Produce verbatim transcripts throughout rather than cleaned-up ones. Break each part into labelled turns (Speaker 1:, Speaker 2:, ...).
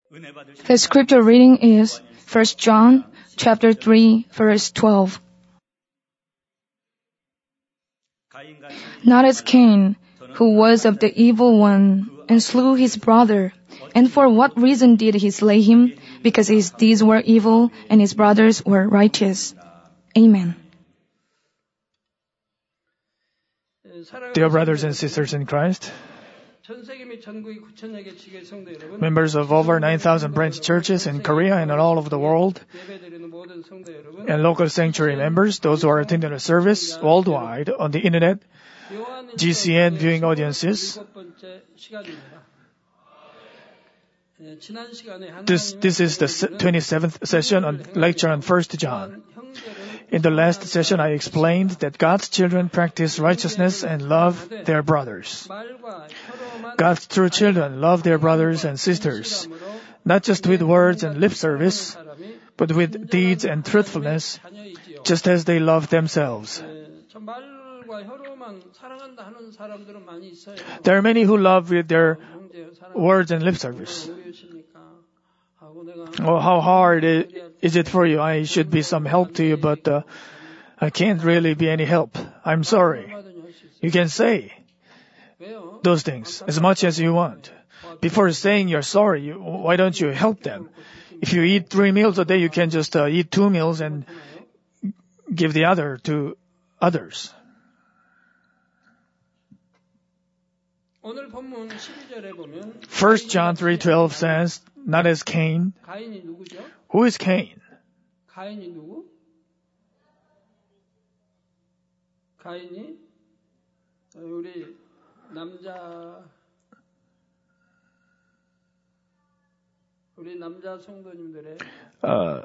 Speaker 1: The scripture reading is First John chapter three, verse twelve. Not as Cain, who was of the evil one, and slew his brother. And for what reason did he slay him? Because his deeds were evil, and his brothers were righteous. Amen.
Speaker 2: Dear brothers and sisters in Christ, members of over nine thousand branch churches in Korea and all over the world, and local sanctuary members, those who are attending a service worldwide on the internet, G C N viewing audiences. This, this is the twenty-seventh session on lecture on First John. In the last session, I explained that God's children practice righteousness and love their brothers. God's true children love their brothers and sisters, not just with words and lip service, but with deeds and truthfulness, just as they love themselves. There are many who love with their words and lip service. Oh, how hard is it for you? I should be some help to you, but uh, I can't really be any help. I'm sorry. You can say those things as much as you want. Before saying you're sorry, you, why don't you help them? If you eat three meals a day, you can just uh, eat two meals and give the other to others. First John three twelve says, not as Cain. Who is Cain? Uh,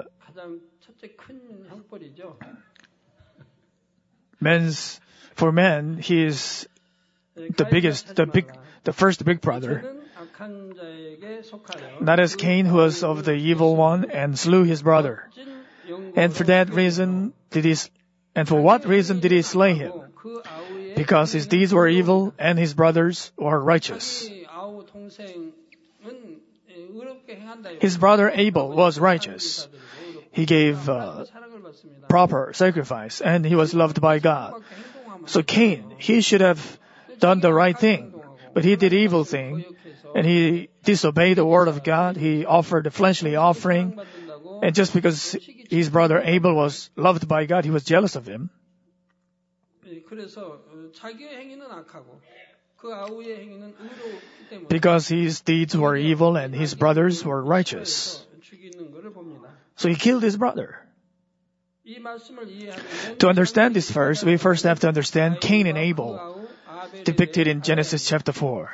Speaker 2: men's, for men, he is the biggest, the big, the first big brother. Not as Cain, who was of the evil one and slew his brother. And for that reason did he, and for what reason did he slay him? Because his deeds were evil and his brothers were righteous. His brother Abel was righteous. He gave uh, proper sacrifice and he was loved by God. So Cain, he should have done the right thing, but he did evil thing and he disobeyed the word of God. He offered a fleshly offering, and just because his brother Abel was loved by God, he was jealous of him. Because his deeds were evil and his brothers were righteous. So he killed his brother. To understand this verse, we first have to understand Cain and Abel, depicted in Genesis chapter four.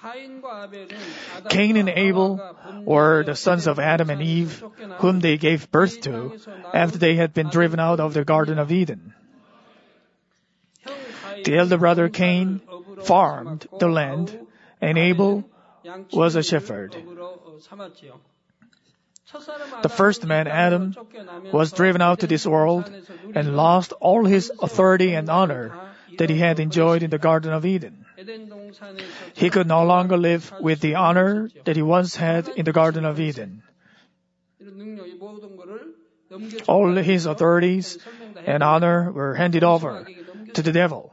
Speaker 2: Cain and Abel were the sons of Adam and Eve, whom they gave birth to after they had been driven out of the Garden of Eden. The elder brother Cain farmed the land, and Abel was a shepherd. The first man, Adam, was driven out to this world and lost all his authority and honor that he had enjoyed in the Garden of Eden. He could no longer live with the honor that he once had in the Garden of Eden. All his authorities and honor were handed over to the devil.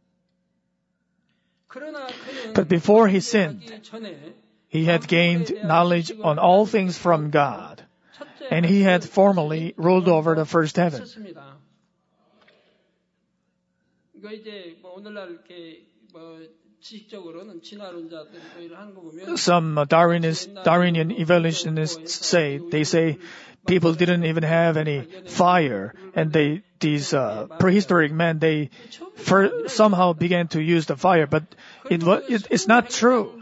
Speaker 2: But before he sinned, he had gained knowledge on all things from God, and he had formerly ruled over the first heaven. Some Darwinist, Darwinian evolutionists say, they say people didn't even have any fire, and they, these uh, prehistoric men, they for, somehow began to use the fire, but it, it, it's not true.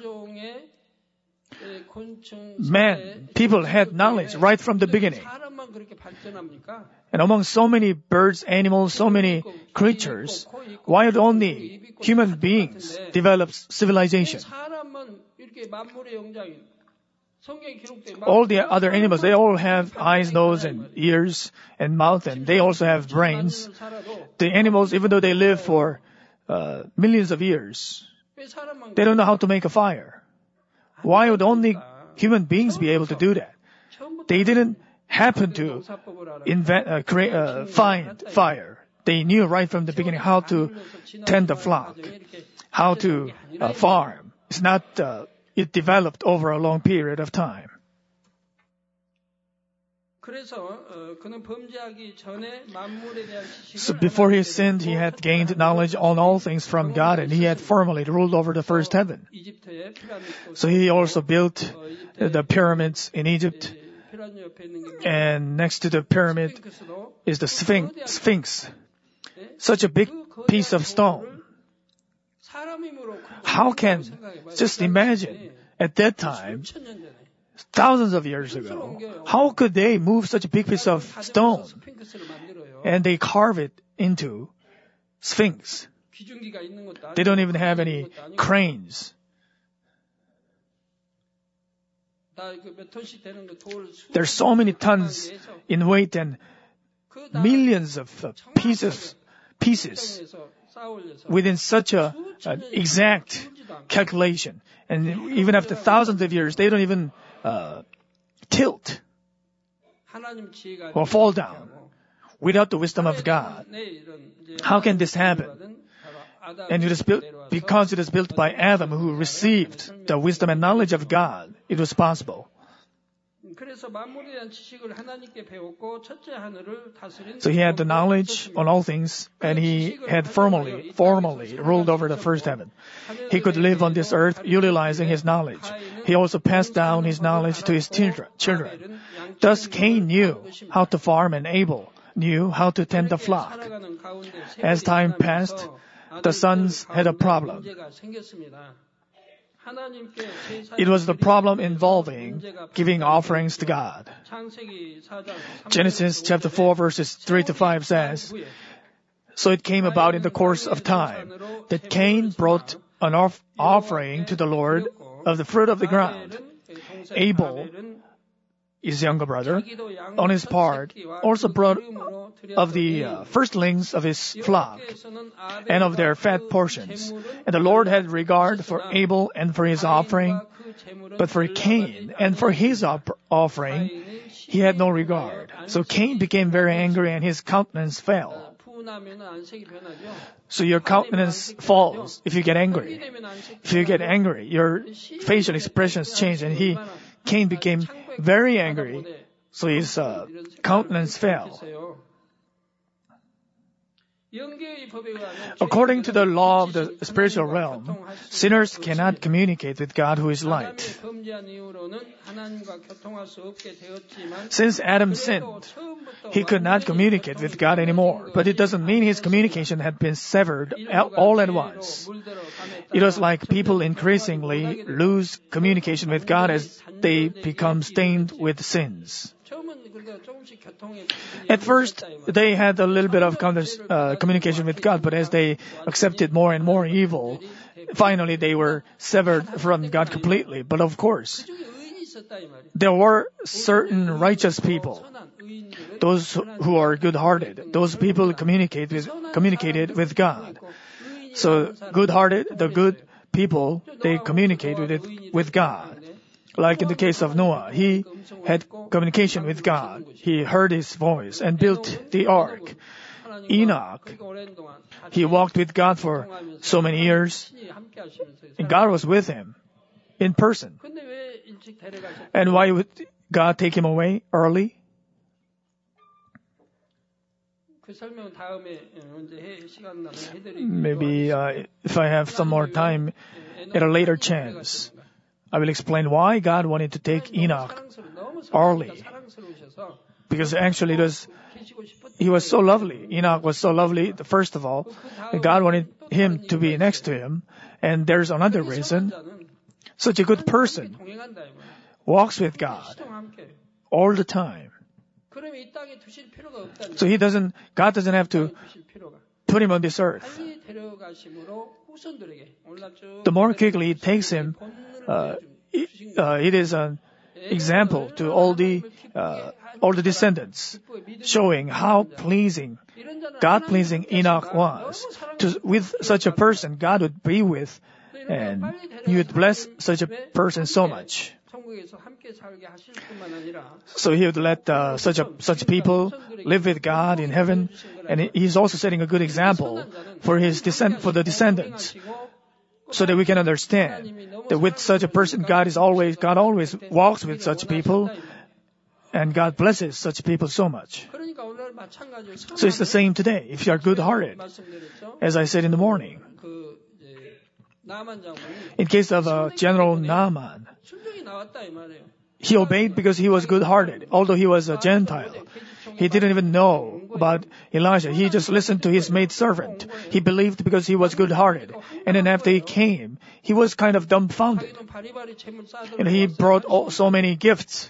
Speaker 2: Man, people had knowledge right from the beginning. And among so many birds, animals, so many creatures, why would only human beings develop civilization? All the other animals, they all have eyes, nose, and ears, and mouth, and they also have brains. The animals, even though they live for uh, millions of years, they don't know how to make a fire. Why would only human beings be able to do that? They didn't happen to invent, uh, create, uh, find fire. They knew right from the beginning how to tend the flock, how to uh, farm. It's not, uh, it developed over a long period of time. So before he sinned, he had gained knowledge on all things from God, and he had formally ruled over the first heaven. So he also built the pyramids in Egypt, and next to the pyramid is the Sphinx. Sphinx. Such a big piece of stone. How can, just imagine, at that time, thousands of years ago, how could they move such a big piece of stone and they carve it into Sphinx? They don't even have any cranes. There's so many tons in weight and millions of uh, pieces, pieces within such a, an exact calculation. And even after thousands of years, they don't even uh, tilt or fall down without the wisdom of God. How can this happen? And it is built because it is built by Adam, who received the wisdom and knowledge of God. It was possible. So he had the knowledge on all things, and he had formally, formally ruled over the first heaven. He could live on this earth utilizing his knowledge. He also passed down his knowledge to his children. Thus Cain knew how to farm, and Abel knew how to tend the flock. As time passed, the sons had a problem. It was the problem involving giving offerings to God. Genesis chapter four verses three to five says, "So it came about in the course of time that Cain brought an off- offering to the Lord of the fruit of the ground. Abel, his younger brother, on his part, also brought of the uh, firstlings of his flock and of their fat portions. And the Lord had regard for Abel and for his offering, but for Cain and for his op- offering, he had no regard. So Cain became very angry, and his countenance fell." So your countenance falls if you get angry. If you get angry, your facial expressions change, and he, Cain became very angry, so his uh, countenance fell. According to the law of the spiritual realm, sinners cannot communicate with God, who is light. Since Adam sinned, he could not communicate with God anymore, but it doesn't mean his communication had been severed all at once. It was like people increasingly lose communication with God as they become stained with sins. At first, they had a little bit of uh, communication with God, but as they accepted more and more evil, finally they were severed from God completely. But of course, there were certain righteous people, those who are good-hearted. Those people communicate with, communicated with God. So, good-hearted, the good people, they communicated with, with God. Like in the case of Noah, he had communication with God. He heard his voice and built the ark. Enoch, he walked with God for so many years, and God was with him in person. And why would God take him away early? Maybe uh, if I have some more time at a later chance, I will explain why God wanted to take Enoch early. Because actually it was, he was so lovely. Enoch was so lovely, first of all, God wanted him to be next to him. And there's another reason. Such a good person walks with God all the time. So he doesn't, God doesn't have to put him on this earth. The more quickly it takes him, uh, it, uh, it is an example to all the uh, all the descendants, showing how pleasing, God-pleasing Enoch was. To, with such a person, God would be with, and He would bless such a person so much. So he would let uh, such a, such people live with God in heaven, and he's also setting a good example for his descend for the descendants, so that we can understand that with such a person, God is always God always walks with such people, and God blesses such people so much. So it's the same today. If you are good-hearted, as I said in the morning, in case of uh, General Naaman, he obeyed because he was good-hearted, although he was a Gentile. He didn't even know about Elijah. He just listened to his maidservant. He believed because he was good-hearted. And then after he came, he was kind of dumbfounded. And he brought all, so many gifts.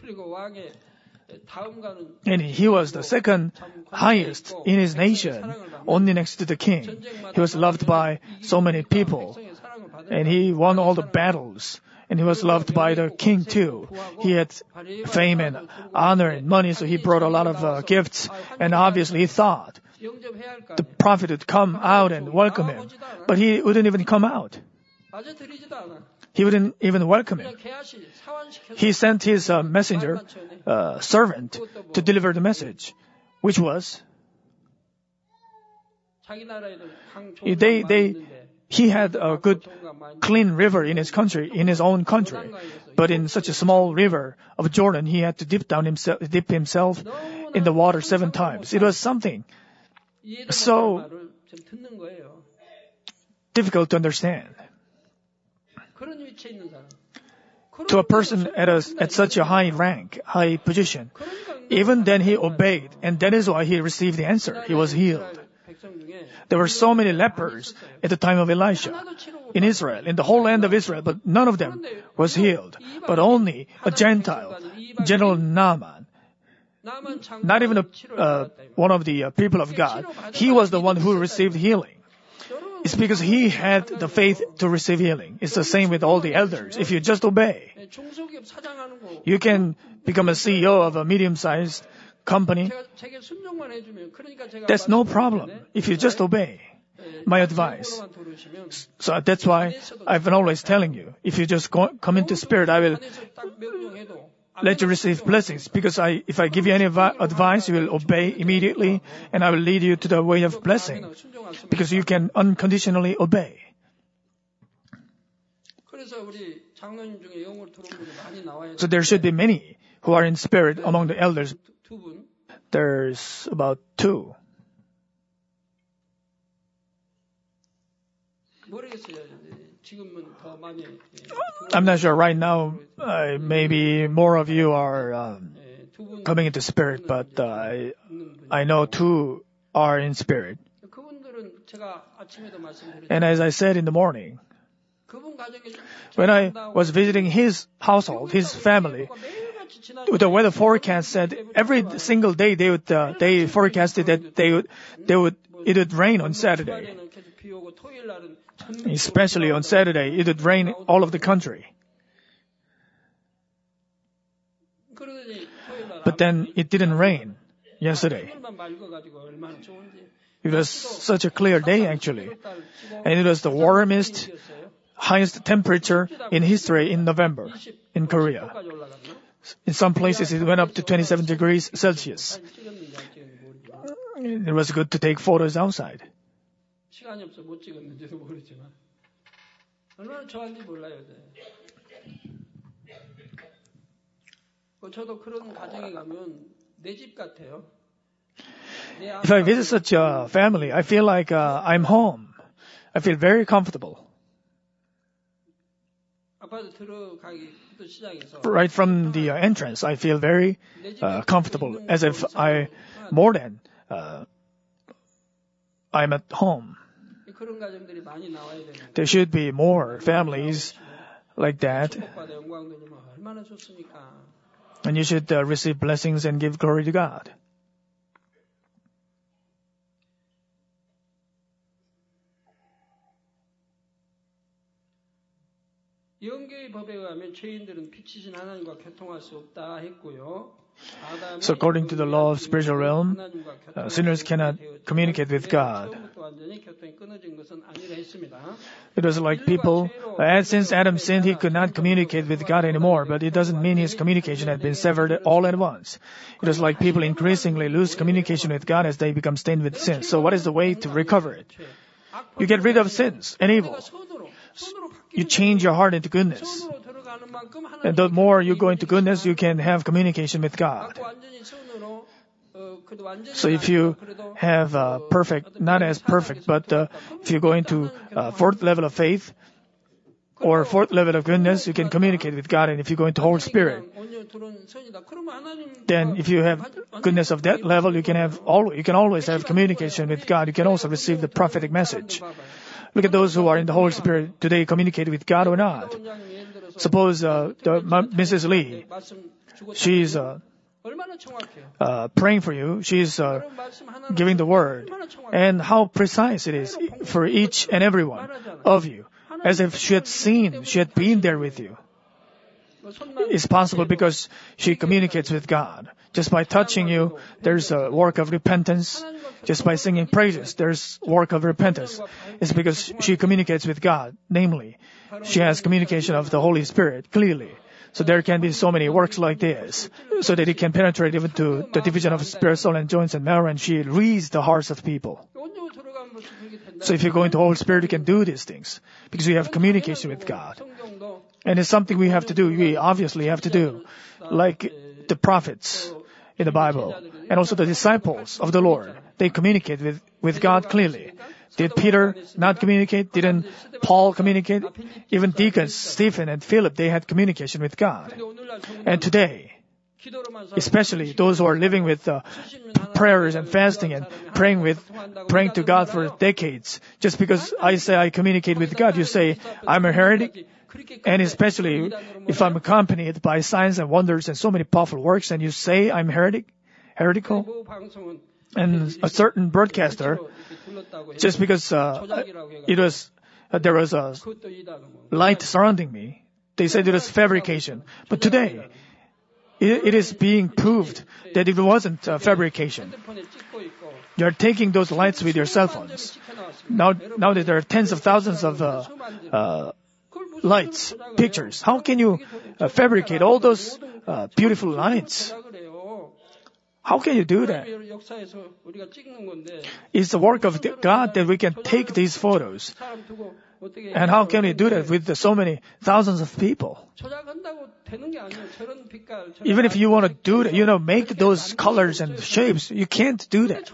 Speaker 2: And he was the second highest in his nation, only next to the king. He was loved by so many people. And he won all the battles. And he was loved by the king too. He had fame and honor and money, so he brought a lot of uh, gifts. And obviously he thought the prophet would come out and welcome him. But he wouldn't even come out. He wouldn't even welcome him. He sent his uh, messenger, uh, servant, to deliver the message, which was, they, they, he had a good, clean river in his country, in his own country. But in such a small river of Jordan, he had to dip down himself, dip himself in the water seven times. It was something so difficult to understand. To a person at a, at such a high rank, high position, even then he obeyed, and that is why he received the answer. He was healed. There were so many lepers at the time of Elisha in Israel, in the whole land of Israel, but none of them was healed. But only a Gentile, General Naaman, not even a, uh, one of the uh, people of God, he was the one who received healing. It's because he had the faith to receive healing. It's the same with all the elders. If you just obey, you can become a C E O of a medium-sized company. That's no problem if you just obey my advice. So that's why I've been always telling you, if you just go, come into spirit, I will let you receive blessings. Because I, if I give you any advice, you will obey immediately, and I will lead you to the way of blessing. Because you can unconditionally obey. So there should be many who are in spirit among the elders. There's about two. I'm not sure right now. Uh, maybe more of you are um, coming into spirit, but uh, I, I know two are in spirit. And as I said in the morning, when I was visiting his household, his family, the weather forecast said every single day they would uh, they forecasted that they would they would it would rain on Saturday. Especially on Saturday, it would rain all over the country. But then it didn't rain yesterday. It was such a clear day actually. And it was the warmest, highest temperature in history in November in Korea. In some places it went up to twenty-seven degrees Celsius. It was good to take photos outside. If I visit such a family, I feel like uh, I'm home. I feel very comfortable. Right from the uh, entrance, I feel very uh, comfortable, as if I more than uh, I'm at home. There should be more families like that. And you should uh, receive blessings and give glory to God.
Speaker 3: 영계의 법에 의하면 죄인들은 빛이신 하나님과 교통할 수 없다 했고요.
Speaker 2: So according to the law of spiritual realm, uh, sinners cannot communicate with God. It was like people, uh, since Adam sinned, he could not communicate with God anymore, but it doesn't mean his communication had been severed all at once. It was like people increasingly lose communication with God as they become stained with sin. So what is the way to recover it? You get rid of sins and evil. You change your heart into goodness. And the more you go into goodness, you can have communication with God. So if you have uh, perfect, not as perfect, but uh, if you go into uh, fourth level of faith or fourth level of goodness, you can communicate with God. And if you go into Holy Spirit, then if you have goodness of that level, you can have all, you can always have communication with God. You can also receive the prophetic message. Look at those who are in the Holy Spirit. Do they communicate with God or not? Suppose uh, the, Missus Lee, she's uh, uh, praying for you. She's uh, giving the word. And how precise it is for each and every one of you. As if she had seen, she had been there with you. It's possible because she communicates with God. Just by touching you, there's a work of repentance. Just by singing praises, there's work of repentance. It's because she communicates with God. Namely, she has communication of the Holy Spirit clearly. So there can be so many works like this, so that it can penetrate even to the division of spirit, soul, and joints and marrow, and she reads the hearts of people. So if you go into Holy Spirit, you can do these things, because you have communication with God. And it's something we have to do, we obviously have to do, like the prophets in the Bible, and also the disciples of the Lord. They communicate with, with God clearly. Did Peter not communicate? Didn't Paul communicate? Even deacons, Stephen and Philip, they had communication with God. And today, especially those who are living with uh, prayers and fasting and praying with, praying to God for decades, just because I say I communicate with God, you say I'm a heretic? And especially if I'm accompanied by signs and wonders and so many powerful works, and you say I'm heretic, heretical, and a certain broadcaster, just because uh, it was uh, there was a light surrounding me, they said it was fabrication. But today, it, it is being proved that it wasn't uh, fabrication. You are taking those lights with your cell phones. Now, now that there are tens of thousands of uh, uh, lights, pictures, how can you uh, fabricate all those uh, beautiful lights? How can you do that? It's the work of God that we can take these photos. And how can we do that with the, so many thousands of people? Even if you want to do that, you know, make those colors and shapes, you can't do that.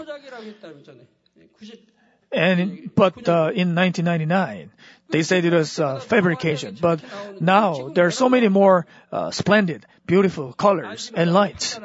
Speaker 2: And but uh, in nineteen ninety-nine, they said it was uh, fabrication. But now there are so many more uh, splendid, beautiful colors and lights.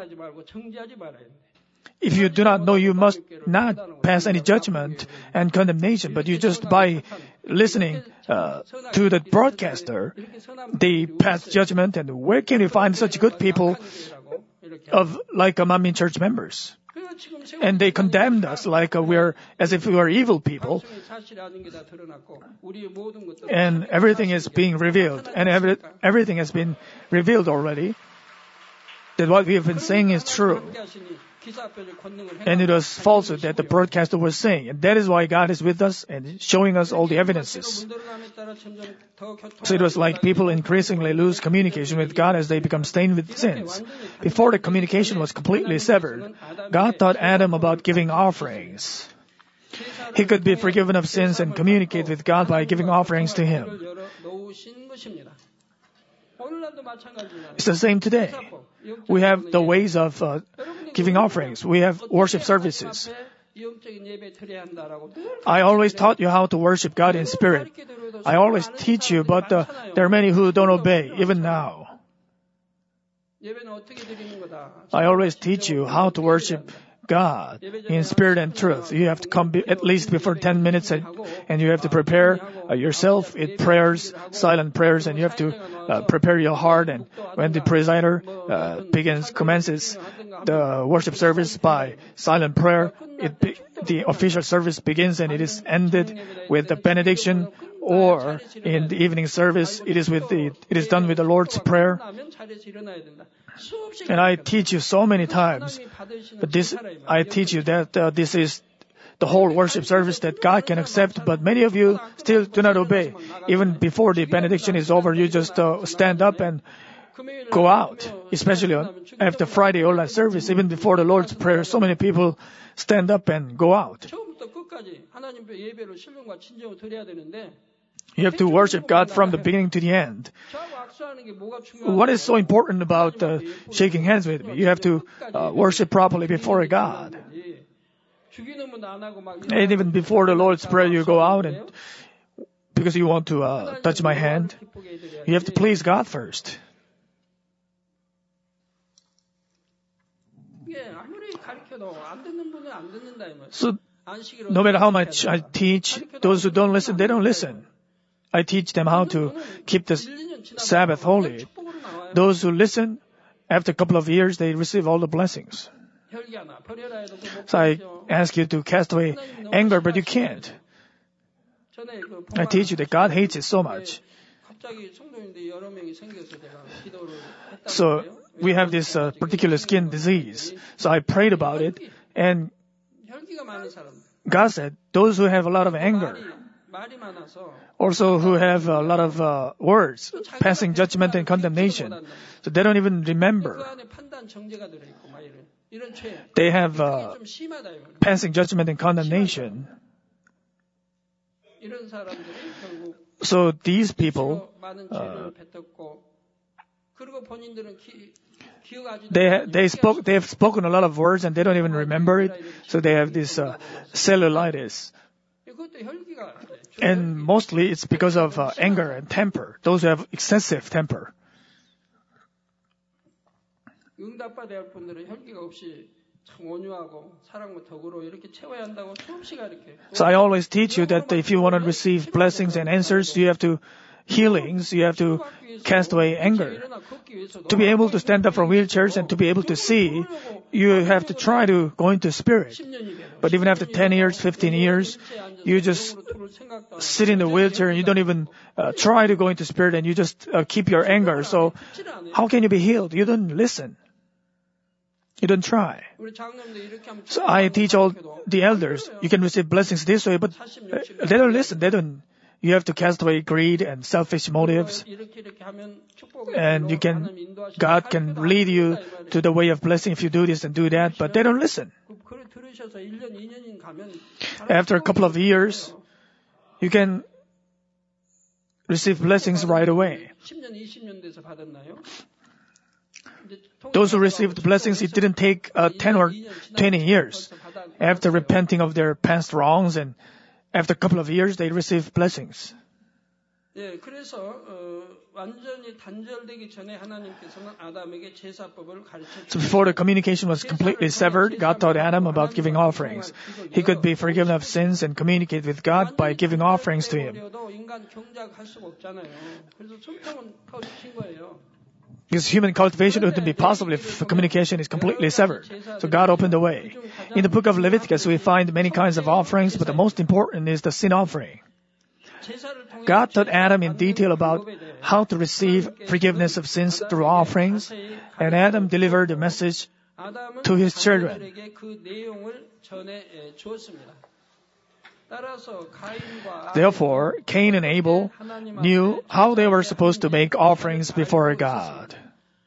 Speaker 2: If you do not know, you must not pass any judgment and condemnation, but you just by listening uh, to the broadcaster, they pass judgment. And where can you find such good people of like a Manmin Church members? And they condemned us like uh, we're as if we were evil people. And everything is being revealed, and every, everything has been revealed already. That what we have been saying is true. And it was falsehood that the broadcaster was saying. And that is why God is with us and showing us all the evidences. So it was like people increasingly lose communication with God as they become stained with sins. Before the communication was completely severed, God taught Adam about giving offerings. He could be forgiven of sins and communicate with God by giving offerings to Him. It's the same today. We have the ways of uh, giving offerings. We have worship services. I always taught you how to worship God in spirit. I always teach you, but uh, there are many who don't obey, even now. I always teach you how to worship God in spirit and truth. You have to come be, at least before ten minutes and, and you have to prepare uh, yourself in prayers, silent prayers, and you have to uh, prepare your heart. And when the presider uh, begins, commences the worship service by silent prayer, it be, the official service begins and it is ended with the benediction or in the evening service, it is with the, it is done with the Lord's Prayer. And I teach you so many times, but this, I teach you that uh, this is the whole worship service that God can accept, but many of you still do not obey. Even before the benediction is over, you just uh, stand up and go out, especially on, after Friday all-night service, even before the Lord's Prayer, so many people stand up and go out. You have to worship God from the beginning to the end. What is so important about uh, shaking hands with me? You have to uh, worship properly before God. And even before the Lord's Prayer, you go out and because you want to uh, touch my hand, you have to please God first. So, no matter how much I teach, those who don't listen, they don't listen. I teach them how to keep the Sabbath holy. Those who listen, after a couple of years, they receive all the blessings. So I ask you to cast away anger, but you can't. I teach you that God hates it so much. So we have this uh, particular skin disease. So I prayed about it, and God said, those who have a lot of anger, also who have a lot of uh, words, passing judgment and condemnation, so they don't even remember. They have uh, passing judgment and condemnation. So these people, uh, they they spoke they have spoken a lot of words and they don't even remember it. So they have this uh, cellulitis, and mostly it's because of uh, anger and temper. Those who have excessive temper. So I always teach you that if you want to receive blessings and answers, you have to healings, you have to cast away anger. To be able to stand up from wheelchairs and to be able to see, you have to try to go into spirit. But even after ten years, fifteen years, you just sit in the wheelchair and you don't even uh, try to go into spirit and you just uh, keep your anger. So how can you be healed? You don't listen. You don't try. So I teach all the elders, you can receive blessings this way, but they don't listen. They don't. You have to cast away greed and selfish motives. And you can, God can lead you to the way of blessing if you do this and do that, but they don't listen. After a couple of years, you can receive blessings right away. Those who received blessings, it didn't take uh, ten or twenty years. After repenting of their past wrongs and after a couple of years, they received blessings. So before the communication was completely severed, God taught Adam about giving offerings. He could be forgiven of sins and communicate with God by giving offerings to Him. Because human cultivation wouldn't be possible if communication is completely severed. So God opened the way. In the book of Leviticus, we find many kinds of offerings, but the most important is the sin offering. God taught Adam in detail about how to receive forgiveness of sins through offerings, and Adam delivered the message to his children. Therefore, Cain and Abel knew how they were supposed to make offerings before God.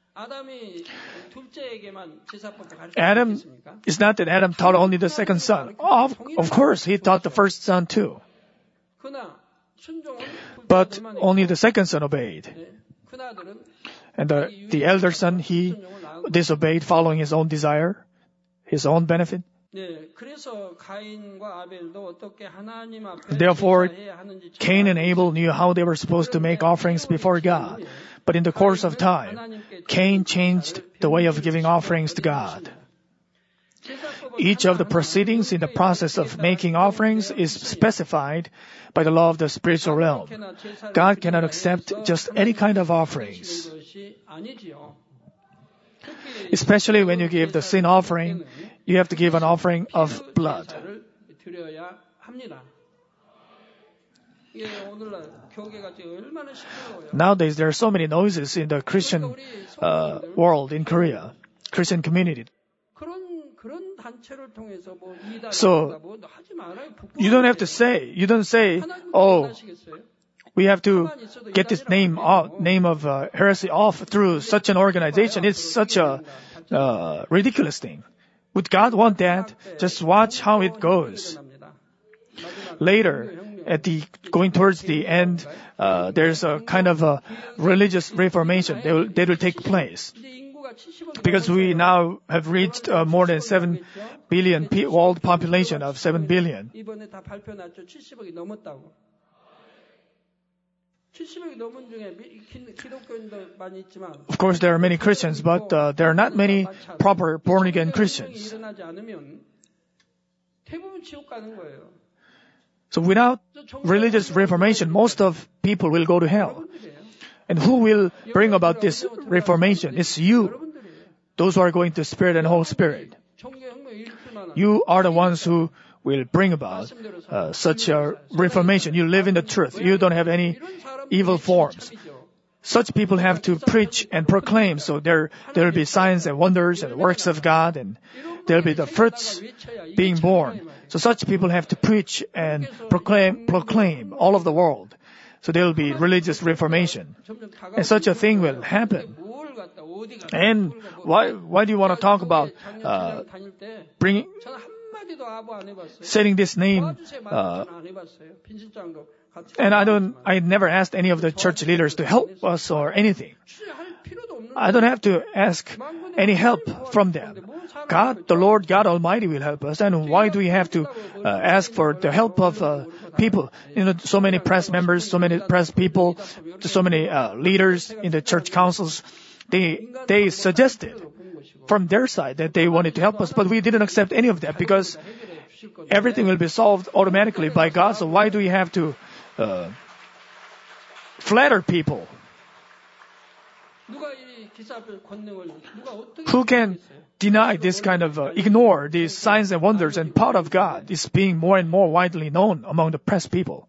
Speaker 2: Adam, it's not that Adam taught only the second son. Of, of course, he taught the first son too. But only the second son obeyed. And the, the elder son, he disobeyed following his own desire, his own benefit. Therefore, Cain and Abel knew how they were supposed to make offerings before God. But in the course of time, Cain changed the way of giving offerings to God. Each of the proceedings in the process of making offerings is specified by the law of the spiritual realm. God cannot accept just any kind of offerings. Especially when you give the sin offering, you have to give an offering of blood. Nowadays, there are so many noises in the Christian uh, world in Korea, Christian community. So, you don't have to say, you don't say, oh, we have to get this name out, name of uh, heresy off through such an organization. It's such a uh, ridiculous thing. Would God want that? Just watch how it goes. Later, at the going towards the end, uh, there's a kind of a religious reformation that will, that will take place. Because we now have reached uh, more than seven billion pe- world population of seven billion. Of course, there are many Christians, but uh, there are not many proper born-again Christians. So without religious reformation, most of people will go to hell. And who will bring about this reformation? It's you. Those who are going to Spirit and Holy Spirit. You are the ones who will bring about uh, such a reformation. You live in the truth. You don't have any evil forms. Such people have to preach and proclaim, so there there will be signs and wonders and works of God, and there will be the fruits being born. So such people have to preach and proclaim proclaim all over the world. So there will be religious reformation, and such a thing will happen. And why why do you want to talk about uh, bringing setting this name? Uh, and I don't I never asked any of the church leaders to help us or anything. I don't have to ask any help from them. God, the Lord God Almighty will help us. And why do we have to uh, ask for the help of uh, people? You know, so many press members, so many press people, so many uh, leaders in the church councils. They they suggested from their side that they wanted to help us, but we didn't accept any of that because everything will be solved automatically by God. So why do we have to uh, flatter people? Who can deny this kind of, uh, ignore these signs and wonders and power of God is being more and more widely known among the press people?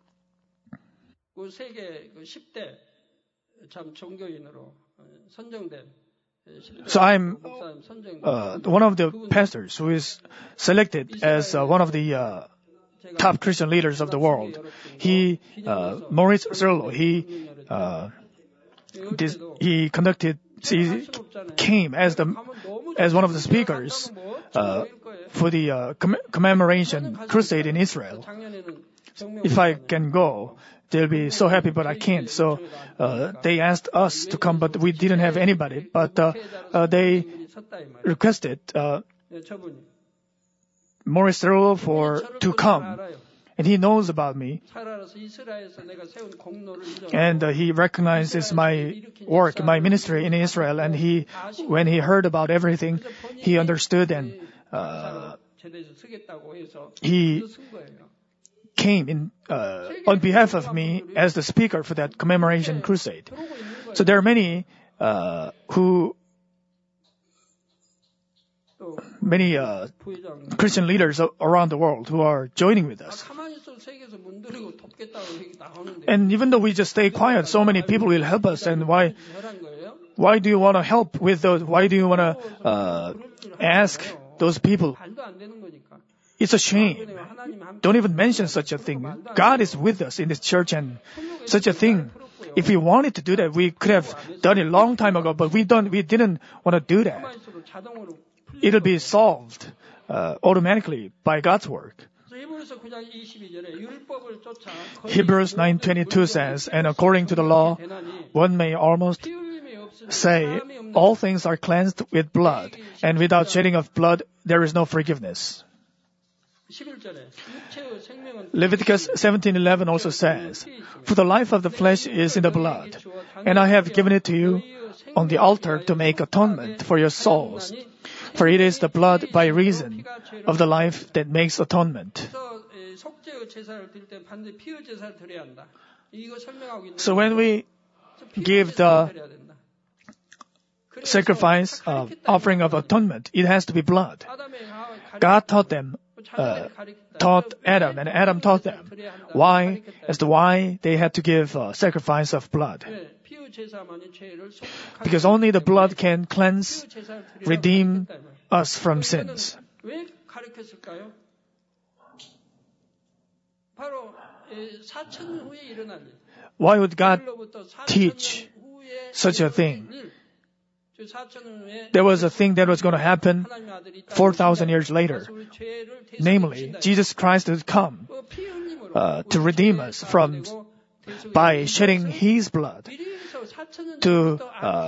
Speaker 2: So I'm uh, one of the pastors who is selected as uh, one of the uh, top Christian leaders of the world. He, uh, Maurice Zerlo, he uh, this, he conducted, he came as the as one of the speakers uh, for the uh, comm- commemoration crusade in Israel. If I can go, they'll be so happy, but I can't. So uh, they asked us to come, but we didn't have anybody. But uh, uh, they requested uh, Maurice Zerlo for to come. And he knows about me. And uh, he recognizes my work, my ministry in Israel. And he, when he heard about everything, he understood and uh, he came in uh, on behalf of me as the speaker for that commemoration crusade. So there are many uh, who many uh, Christian leaders around the world who are joining with us. And even though we just stay quiet, so many people will help us. And why why do you want to help with those? Why do you want to uh, ask those people? It's a shame. Don't even mention such a thing. God is with us in this church, and such a thing, if we wanted to do that, we could have done it a long time ago, but we don't. We didn't want to do that. It'll be solved uh, automatically by God's work. Hebrews nine twenty-two says, and according to the law, one may almost say, all things are cleansed with blood, and without shedding of blood, there is no forgiveness. Leviticus seventeen eleven also says, for the life of the flesh is in the blood, and I have given it to you on the altar to make atonement for your souls. For it is the blood by reason of the life that makes atonement. So when we give the sacrifice of offering of atonement, it has to be blood. God taught them, uh, taught Adam, and Adam taught them why, as to why they had to give a sacrifice of blood. Because only the blood can cleanse, redeem us from sins. Why would God teach such a thing? There was a thing that was going to happen four thousand years later. Namely, Jesus Christ would come uh, to redeem us from by shedding His blood. To uh,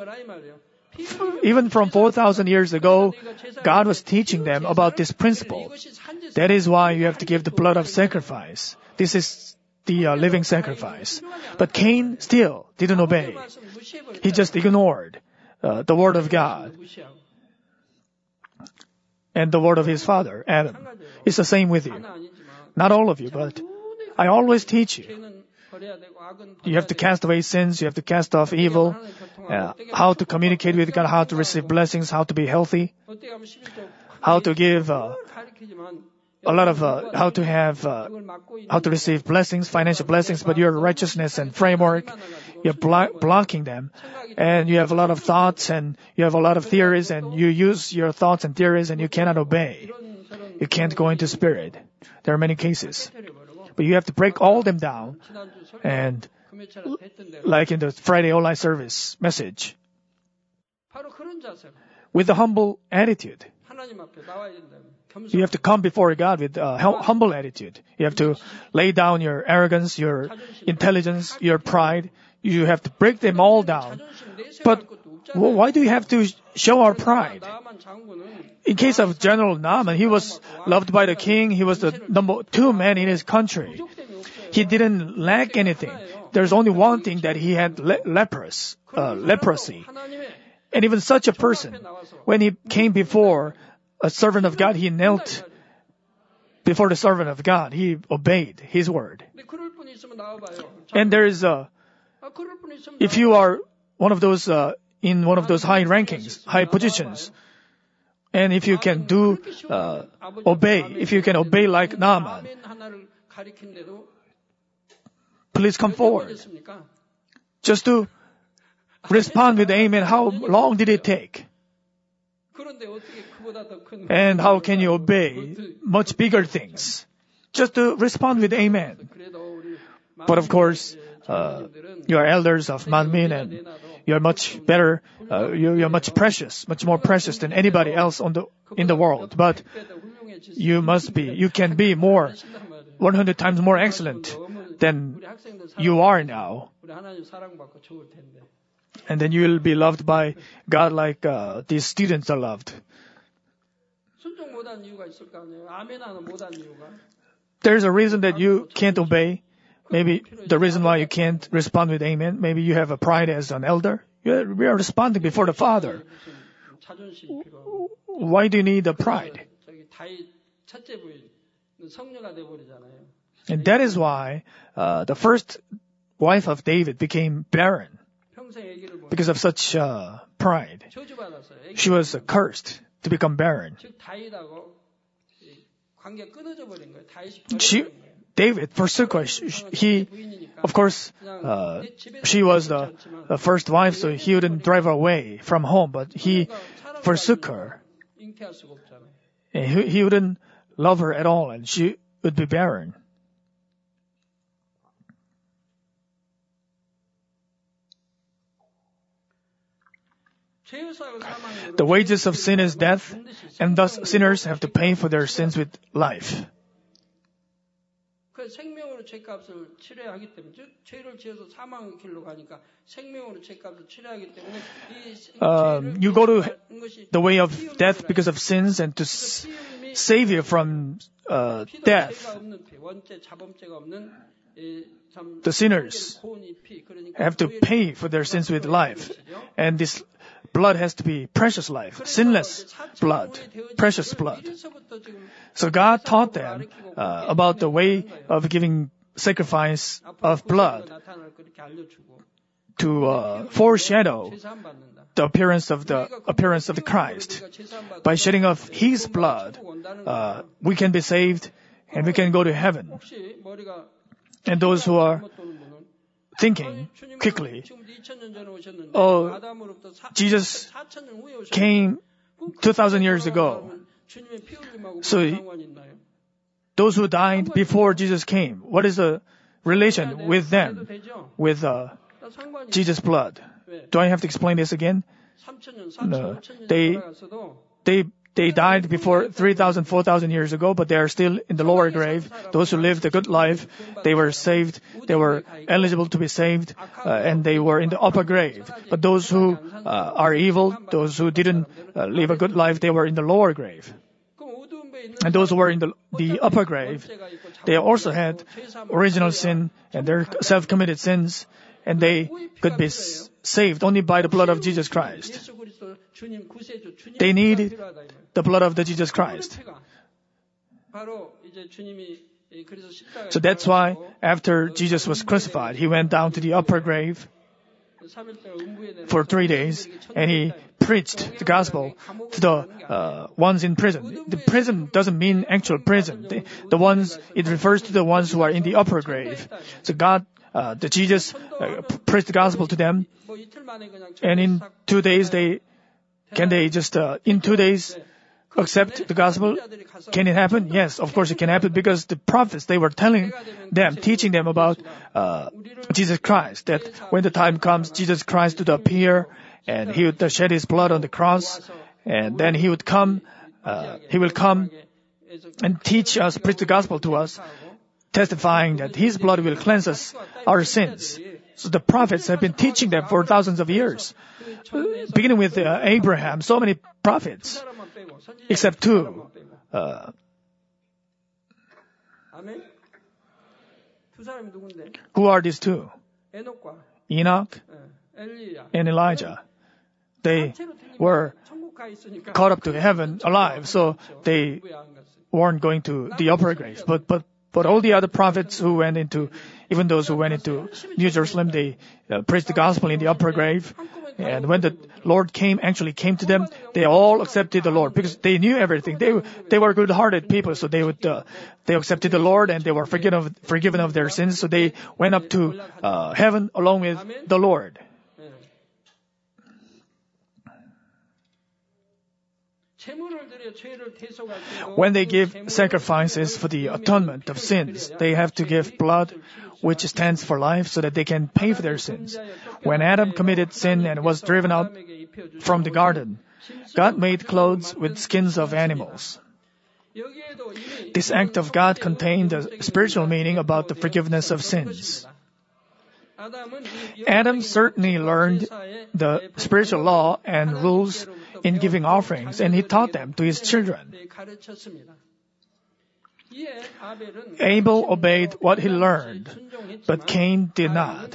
Speaker 2: even from four thousand years ago, God was teaching them about this principle. That is why you have to give the blood of sacrifice. This is the uh, living sacrifice. But Cain still didn't obey. He just ignored uh, the word of God and the word of his father, Adam. It's the same with you. Not all of you, but I always teach you. You have to cast away sins, you have to cast off evil, uh, how to communicate with God, how to receive blessings, how to be healthy, how to give uh, a lot of, uh, how to have, uh, how to receive blessings, financial blessings, but your righteousness and framework, you're blo- blocking them, and you have a lot of thoughts, and you have a lot of theories, and you use your thoughts and theories, and you cannot obey. You can't go into spirit. There are many cases. But you have to break all them down, and like in the Friday online service message, with a humble attitude. You have to come before God with a humble attitude. You have to lay down your arrogance, your intelligence, your pride. You have to break them all down. But why do you have to show our pride? In case of General Naaman, he was loved by the king. He was the number two man in his country. He didn't lack anything. There's only one thing, that he had le- leprous, uh, leprosy. And even such a person, when he came before a servant of God, he knelt before the servant of God. He obeyed his word. And there is a, if you are one of those, uh, in one of those high rankings, high positions, and if you can do, uh, obey, if you can obey like Naaman, please come forward. Just to respond with amen. How long did it take? And how can you obey much bigger things? Just to respond with amen. But of course, uh, you are elders of Manmin, and you are much better, uh, you, you are much precious, much more precious than anybody else on the, in the world. But you must be, you can be more, one hundred times more excellent than you are now. And then you will be loved by God like uh, these students are loved. There's a reason that you can't obey. Maybe the reason why you can't respond with amen. Maybe you have a pride as an elder. You're, we are responding before the Father. Why do you need a pride? And that is why uh, the first wife of David became barren. Because of such uh, pride. She was uh, cursed to become barren. She, David forsook her. He, of course, uh, she was the, the first wife, so he wouldn't drive her away from home, but he forsook her. And he, he wouldn't love her at all, and she would be barren. The wages of sin is death, and thus sinners have to pay for their sins with life. Um, you go to the way of death because of sins, and to s- save you from uh, death, the sinners have to pay for their sins with life. And this blood has to be precious life, sinless blood, precious blood. So God taught them uh, about the way of giving sacrifice of blood to uh, foreshadow the appearance of the appearance of the Christ. By shedding of His blood, uh, we can be saved, and we can go to heaven. And those who are thinking quickly, oh, Jesus came two thousand years ago. So those who died before Jesus came, what is the relation with them, with uh, Jesus' blood? Do I have to explain this again? No. They, they, they died before three thousand, four thousand years ago, but they are still in the lower grave. Those who lived a good life, they were saved, they were eligible to be saved, uh, and they were in the upper grave. But those who uh, are evil, those who didn't uh, live a good life, they were in the lower grave. And those who were in the, the upper grave, they also had original sin and their self-committed sins, and they could be s- saved only by the blood of Jesus Christ. They needed the blood of the Jesus Christ. So that's why after Jesus was crucified, he went down to the upper grave for three days, and he preached the gospel to the uh, ones in prison. The prison doesn't mean actual prison. The, the ones, it refers to the ones who are in the upper grave. So God, uh, the Jesus uh, preached the gospel to them, and in two days they, can they just, uh, in two days, accept the gospel? Can it happen? Yes, of course it can happen, because the prophets, they were telling them, teaching them about uh, Jesus Christ, that when the time comes, Jesus Christ would appear and he would shed his blood on the cross, and then he would come, uh, he will come and teach us, preach the gospel to us, testifying that his blood will cleanse us, our sins. So the prophets have been teaching them for thousands of years. Beginning with uh, Abraham, so many prophets, except two. Uh, who are these two? Enoch and Elijah. They were caught up to heaven alive, so they weren't going to the upper grave. But but but all the other prophets who went into, even those who went into New Jerusalem, they uh, preached the gospel in the upper grave. And when the Lord came, actually came to them, they all accepted the Lord because they knew everything. They they were good-hearted people, so they would uh, they accepted the Lord and they were forgiven of, forgiven of their sins. So they went up to uh, heaven along with the Lord. When they give sacrifices for the atonement of sins, they have to give blood, which stands for life, so that they can pay for their sins. When Adam committed sin and was driven out from the garden, God made clothes with skins of animals. This act of God contained a spiritual meaning about the forgiveness of sins. Adam certainly learned the spiritual law and rules in giving offerings, and he taught them to his children. Abel obeyed what he learned, but Cain did not.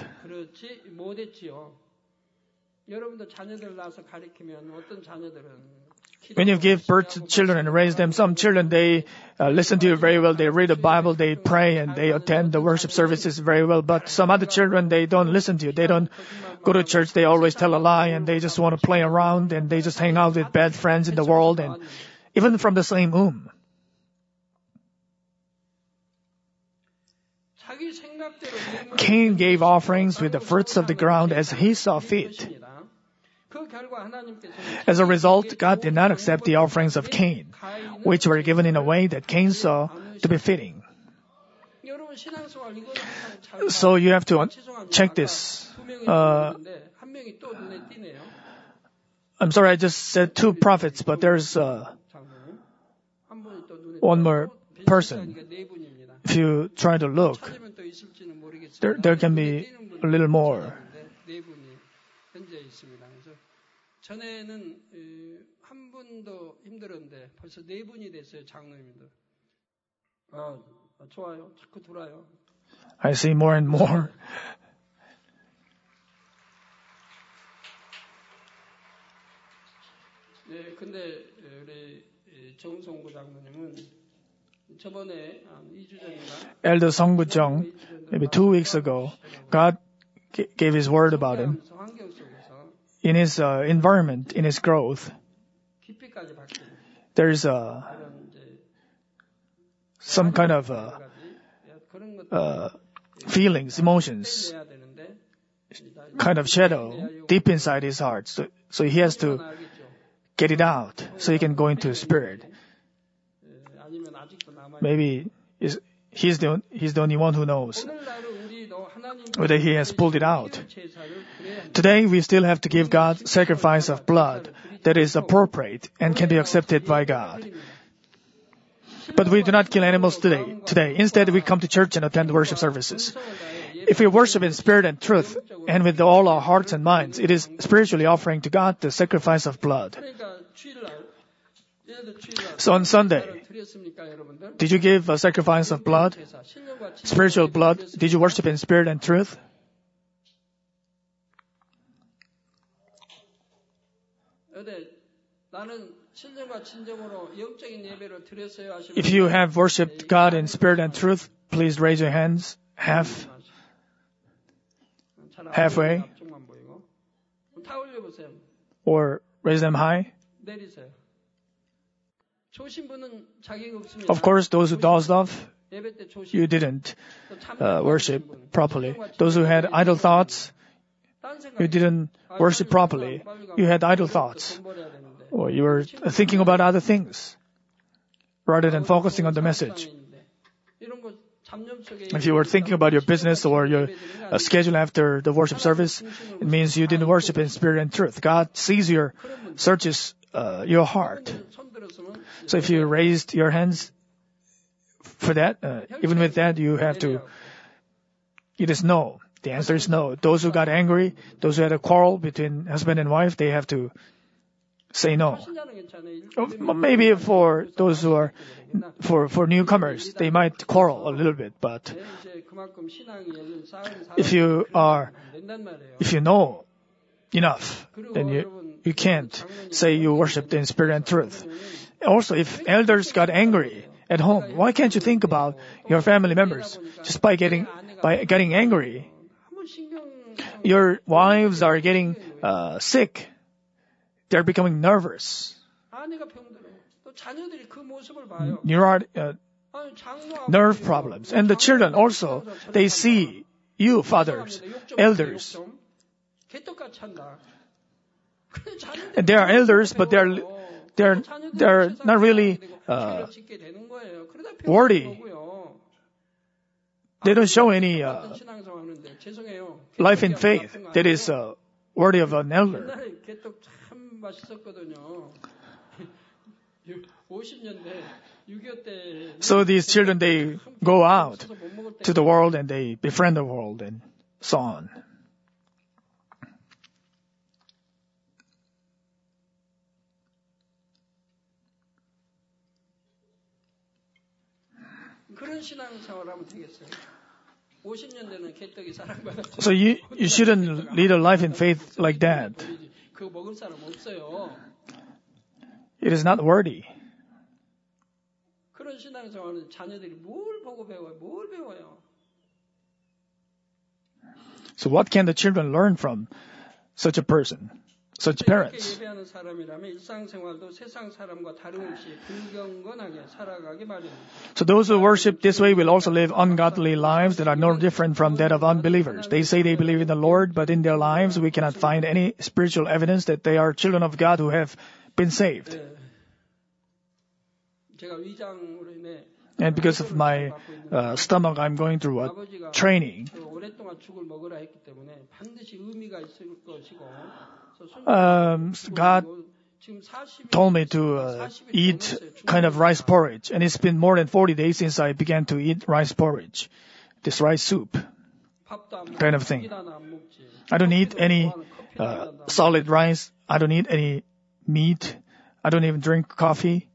Speaker 2: When you give birth to children and raise them, some children, they uh, listen to you very well, they read the Bible, they pray, and they attend the worship services very well. But some other children, they don't listen to you. They don't go to church, they always tell a lie, and they just want to play around, and they just hang out with bad friends in the world, and even from the same womb. Cain gave offerings with the fruits of the ground as he saw fit. As a result, God did not accept the offerings of Cain, which were given in a way that Cain saw to be fitting. So you have to check this. Uh, I'm sorry, I just said two prophets, but there's uh, one more person. If you try to look, there, there can be a little more. 전에는 한 분도 힘들었는데 벌써 네 분이 됐어요, 장로님들. 아, 좋아요. 자꾸 돌아요. I see more and more. 네, 근데 우리 정성구 장로님은 저번에 이 주 전인가? Elder Song Gu-jung, maybe two weeks ago, God gave His word about him. In his uh, environment, in his growth, there's uh, some kind of uh, uh, feelings, emotions, kind of shadow deep inside his heart. So, so he has to get it out so he can go into the spirit. Maybe he's, he's, the, he's the only one who knows whether he has pulled it out. Today, we still have to give God sacrifice of blood that is appropriate and can be accepted by God. But we do not kill animals today. Today, instead, we come to church and attend worship services. If we worship in spirit and truth, and with all our hearts and minds, it is spiritually offering to God the sacrifice of blood. So on Sunday, did you give a sacrifice of blood? Spiritual blood? Did you worship in spirit and truth? If you have worshipped God in spirit and truth, please raise your hands half, halfway, or raise them high. Of course, those who dozed off, you didn't uh, worship properly. Those who had idle thoughts, you didn't worship properly. You had idle thoughts, or you were thinking about other things rather than focusing on the message. If you were thinking about your business or your uh, schedule after the worship service, it means you didn't worship in spirit and truth. God sees your, searches uh, your heart. So if you raised your hands for that, uh, even with that, you have to, it is no. The answer is no. Those who got angry, those who had a quarrel between husband and wife, they have to say no. Maybe for those who are, for, for newcomers, they might quarrel a little bit, but if you are, if you know enough, then you, you can't say you worshipped in spirit and truth. Also, if elders got angry at home, why can't you think about your family members? Just by getting, by getting angry, your wives are getting uh, sick. They're becoming nervous. Neural, uh, nerve problems. And the children also, they see you, fathers, elders. And they are elders, but they're, they're, they're not really uh, worthy. They don't show any uh, life in faith that is uh, worthy of an elder. So these children, they go out to the world and they befriend the world and so on. So you, you shouldn't lead a life in faith like that. It is not worthy. So what can the children learn from such a person, such parents? So those who worship this way will also live ungodly lives that are no different from that of unbelievers. They say they believe in the Lord, but in their lives we cannot find any spiritual evidence that they are children of God who have been saved. And because of my uh, stomach, I'm going through a training. Um, God told me to uh, eat kind of rice porridge, and it's been more than forty days since I began to eat rice porridge, this rice soup kind of thing. I don't eat any uh, solid rice. I don't eat any meat. I don't even drink coffee.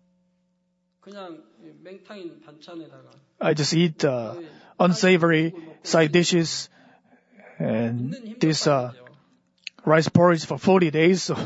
Speaker 2: I just eat uh, unsavory side dishes and this uh, rice porridge for forty days. So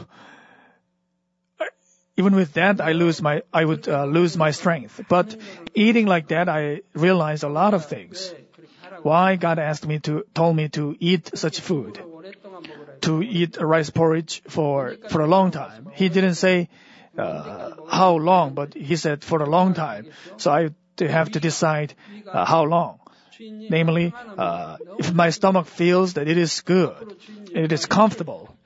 Speaker 2: even with that, I lose my, I would uh, lose my strength. But eating like that, I realized a lot of things. Why God asked me to, told me to eat such food, to eat rice porridge for for a long time. He didn't say uh, how long, but He said for a long time. So I to have to decide uh, how long. Namely, uh, if my stomach feels that it is good, it is comfortable,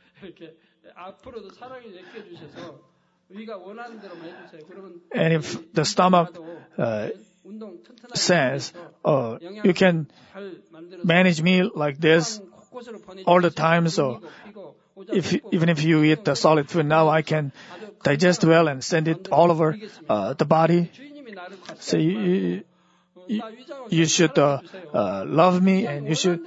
Speaker 2: and if the stomach uh, says, oh, you can manage me like this all the time, so if even if you eat the solid food now, I can digest well and send it all over uh, the body. So you, you, you should uh, uh, love me, and you should.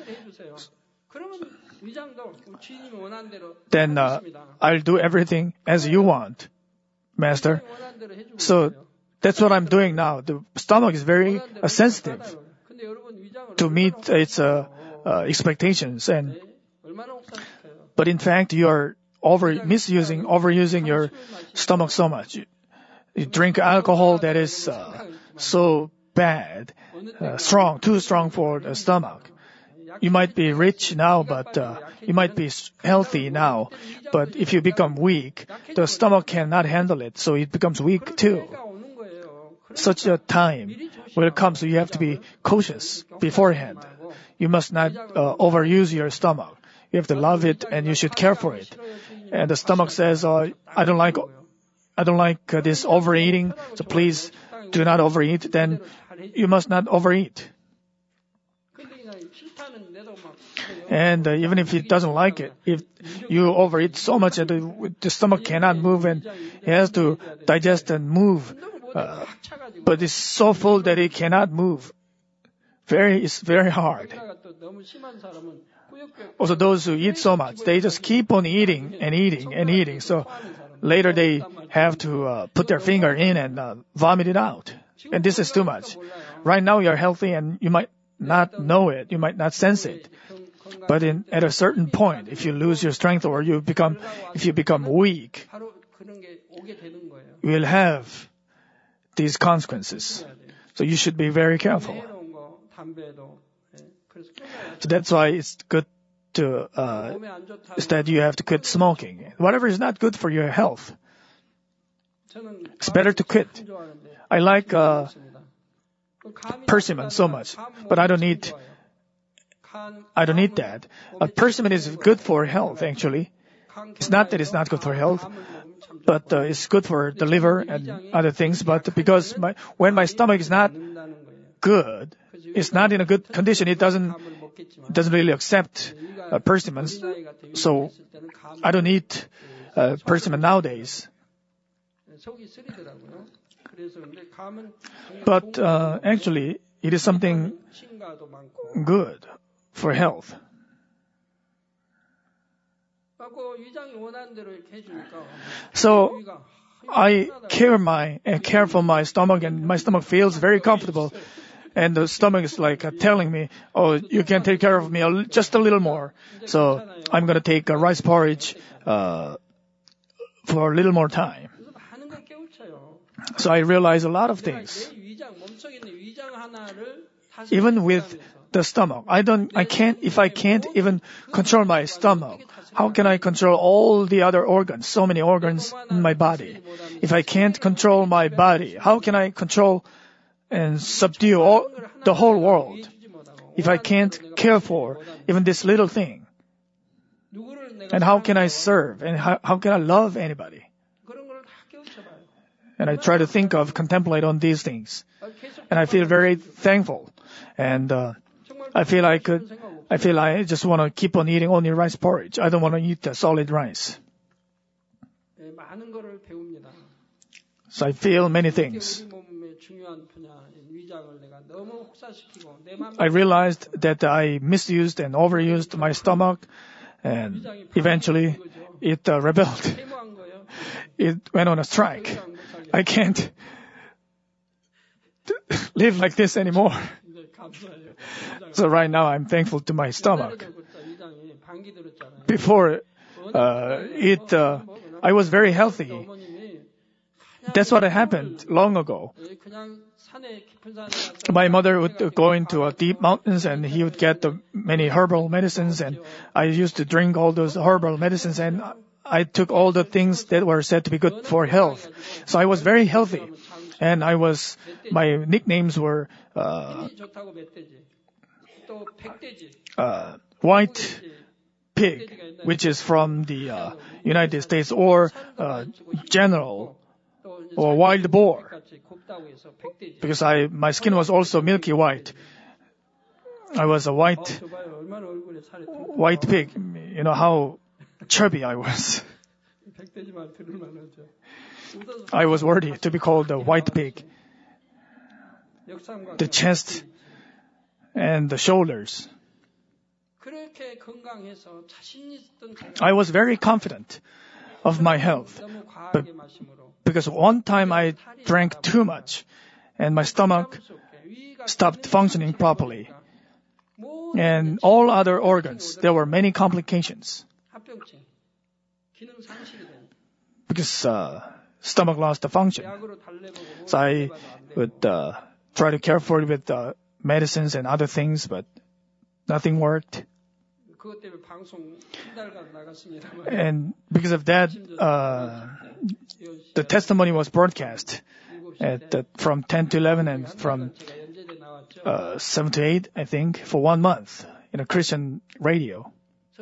Speaker 2: Then uh, I'll do everything as you want, Master. So that's what I'm doing now. The stomach is very uh, sensitive to meet its uh, uh, expectations, and but in fact you are over misusing, overusing your stomach so much. You, you drink alcohol that is uh, so bad, uh, strong, too strong for the stomach. You might be rich now, but uh, you might be healthy now. But if you become weak, the stomach cannot handle it, so it becomes weak too. Such a time will come, so you have to be cautious beforehand. You must not uh, overuse your stomach. You have to love it, and you should care for it. And the stomach says, uh, "I don't like, I don't like uh, this overeating. So please do not overeat." Then you must not overeat. And uh, even if it doesn't like it, if you overeat so much that the, the stomach cannot move and it has to digest and move, uh, but it's so full that it cannot move. Very, it's very hard. Also, those who eat so much, they just keep on eating and eating and eating. So later they have to uh, put their finger in and uh, vomit it out. And this is too much. Right now you're healthy and you might not know it. You might not sense it. But in, at a certain point, if you lose your strength or you become, if you become weak, you will have these consequences. So you should be very careful. So that's why it's good to, uh, is that you have to quit smoking. Whatever is not good for your health, it's better to quit. I like, uh, persimmon so much, but I don't need, I don't need that. A persimmon is good for health, actually. It's not that it's not good for health, but uh, it's good for the liver and other things. But because my, when my stomach is not good, it's not in a good condition, it doesn't, it doesn't really accept uh, persimmons. So I don't eat uh, persimmon nowadays. But uh, actually, it is something good for health. So I care my uh, care for my stomach, and my stomach feels very comfortable. And the stomach is like uh, telling me, "Oh, you can take care of me a, just a little more." So I'm gonna take a rice porridge uh, for a little more time. So I realize a lot of things. Even with the stomach, I don't, I can't, if I can't even control my stomach, how can I control all the other organs, so many organs in my body? If I can't control my body, how can I control and subdue all, the whole world? If I can't care for even this little thing, and how can I serve, and how, how can I love anybody? And I try to think of, contemplate on these things. And I feel very thankful. And uh, I feel I could, I feel I just want to keep on eating only rice porridge. I don't want to eat the solid rice. So I feel many things. I realized that I misused and overused my stomach, and eventually it uh, rebelled. It went on a strike. I can't live like this anymore. So right now I'm thankful to my stomach. Before uh, it, uh, I was very healthy. That's what happened long ago. My mother would go into uh, deep mountains and he would get the many herbal medicines, and I used to drink all those herbal medicines, and I took all the things that were said to be good for health. So I was very healthy. and I was, my nicknames were, uh, uh, White Pig, which is from the uh, United States, or uh, General, or Wild Boar, because I, my skin was also milky white. I was a white, white pig. You know how chubby I was. I was worthy to be called a white pig. The chest and the shoulders. I was very confident of my health, but because one time I drank too much and my stomach stopped functioning properly. And all other organs, there were many complications. Because uh, stomach lost the function. So I would uh, try to care for it with uh, medicines and other things, but nothing worked. And because of that, uh, the testimony was broadcast at the, from ten to eleven and from uh, seven to eight, I think, for one month in a Christian radio.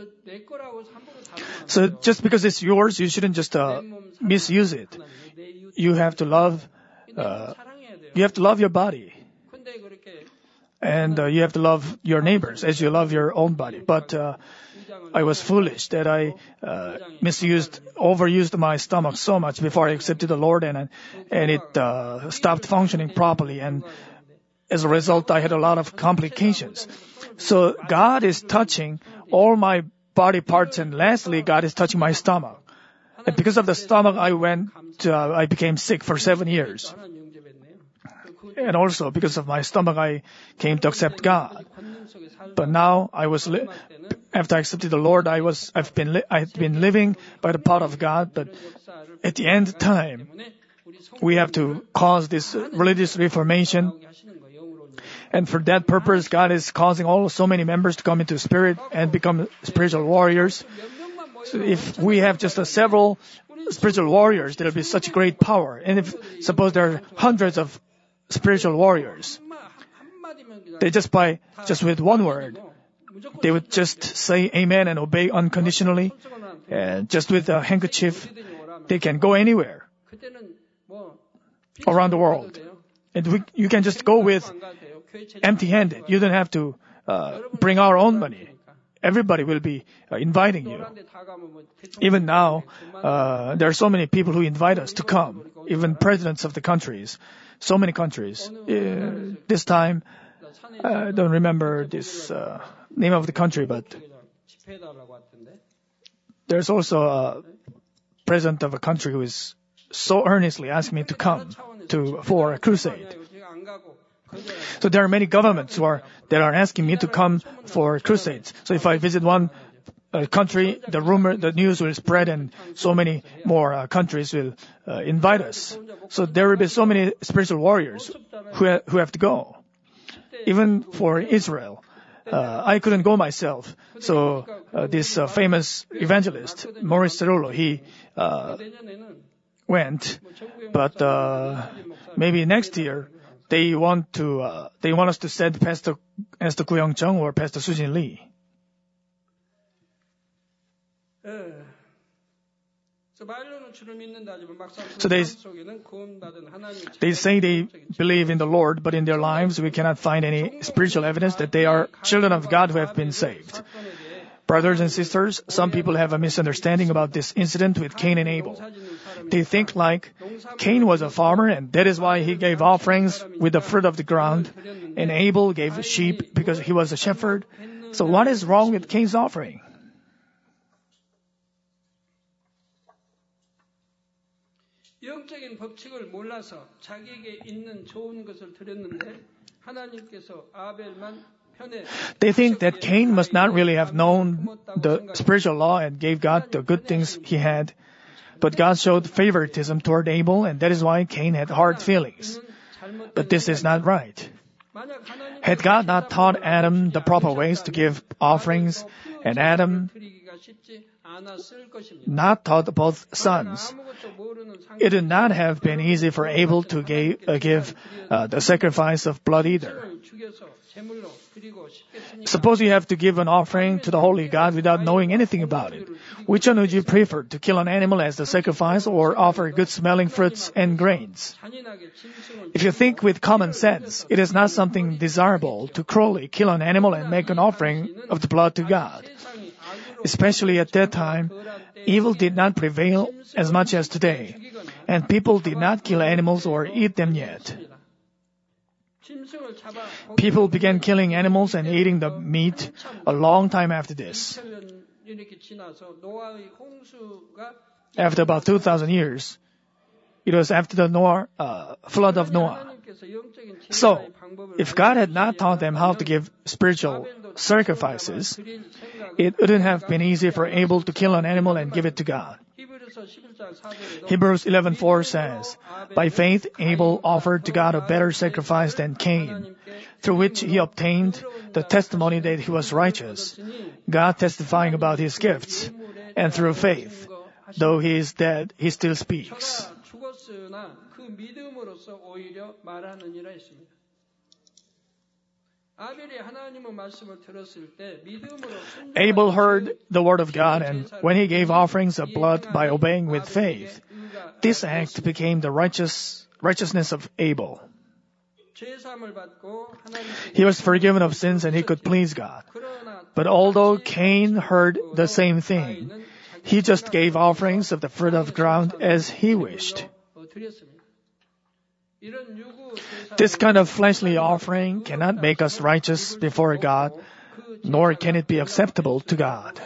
Speaker 2: So just because it's yours, you shouldn't just uh, misuse it. You have to love, uh, you have to love your body. And uh, you have to love your neighbors as you love your own body. But uh, I was foolish that I uh, misused, overused my stomach so much before I accepted the Lord, and and it uh, stopped functioning properly. And as a result, I had a lot of complications. So God is touching all my body parts, and lastly, God is touching my stomach. And because of the stomach, I went, uh, I became sick for seven years. And also because of my stomach, I came to accept God. But now I was, li- after I accepted the Lord, I was, I've been, li- I've been living by the power of God. But at the end time, we have to cause this religious reformation. And for that purpose, God is causing all so many members to come into spirit and become spiritual warriors. So if we have just a several spiritual warriors, there will be such great power. And if suppose there are hundreds of spiritual warriors, they just by just with one word, they would just say amen and obey unconditionally, and just with a handkerchief, they can go anywhere around the world. And we, you can just go with empty-handed. You don't have to uh, bring our own money. Everybody will be uh, inviting you. Even now, uh, there are so many people who invite us to come, even presidents of the countries. So many countries. Uh, this time, I don't remember this uh, name of the country, but there's also a president of a country who is so earnestly asking me to come to for a crusade. So there are many governments who are that are asking me to come for crusades. So if I visit one uh, country, the rumor, the news will spread, and so many more uh, countries will uh, invite us. So there will be so many spiritual warriors who ha- who have to go. Even for Israel, uh, I couldn't go myself. So uh, this uh, famous evangelist, Maurice Cerullo, he uh, went, but uh, maybe next year they want to uh, they want us to send Pastor Pastor Gu Young-chung or Pastor Sujin Lee. So they, they say they believe in the Lord, but in their lives we cannot find any spiritual evidence that they are children of God who have been saved. Brothers and sisters, some people have a misunderstanding about this incident with Cain and Abel. They think like Cain was a farmer and that is why he gave offerings with the fruit of the ground, and Abel gave sheep because he was a shepherd. So what is wrong with Cain's offering?
Speaker 3: 영적인 법칙을 몰라서 자기에게 있는 좋은 것을 드렸는데 하나님께서 아벨만 편에
Speaker 2: They think that Cain must not really have known the spiritual law and gave God the good things he had. But God showed favoritism toward Abel, and that is why Cain had hard feelings. But this is not right. Had God not taught Adam the proper ways to give offerings, and Adam not taught both sons, it would not have been easy for Abel to give, uh, give uh, the sacrifice of blood either. Suppose you have to give an offering to the holy God without knowing anything about it. Which one would you prefer, to kill an animal as the sacrifice or offer good-smelling fruits and grains? If you think with common sense, it is not something desirable to cruelly kill an animal and make an offering of the blood to God. Especially at that time, evil did not prevail as much as today, and people did not kill animals or eat them yet. People began killing animals and eating the meat a long time after this. After about two thousand years, it was after the Noah, uh, flood of Noah. So, if God had not taught them how to give spiritual sacrifices, it wouldn't have been easy for Abel to kill an animal and give it to God. Hebrews eleven four says, "By faith Abel offered to God a better sacrifice than Cain, through which he obtained the testimony that he was righteous, God testifying about his gifts, and through faith, though he is dead, he still speaks." Abel heard the word of God, and when he gave offerings of blood by obeying with faith, this act became the righteous righteousness of Abel. He was forgiven of sins and he could please God. But although Cain heard the same thing, he just gave offerings of the fruit of the ground as he wished. This kind of fleshly offering cannot make us righteous before God, nor can it be acceptable to God.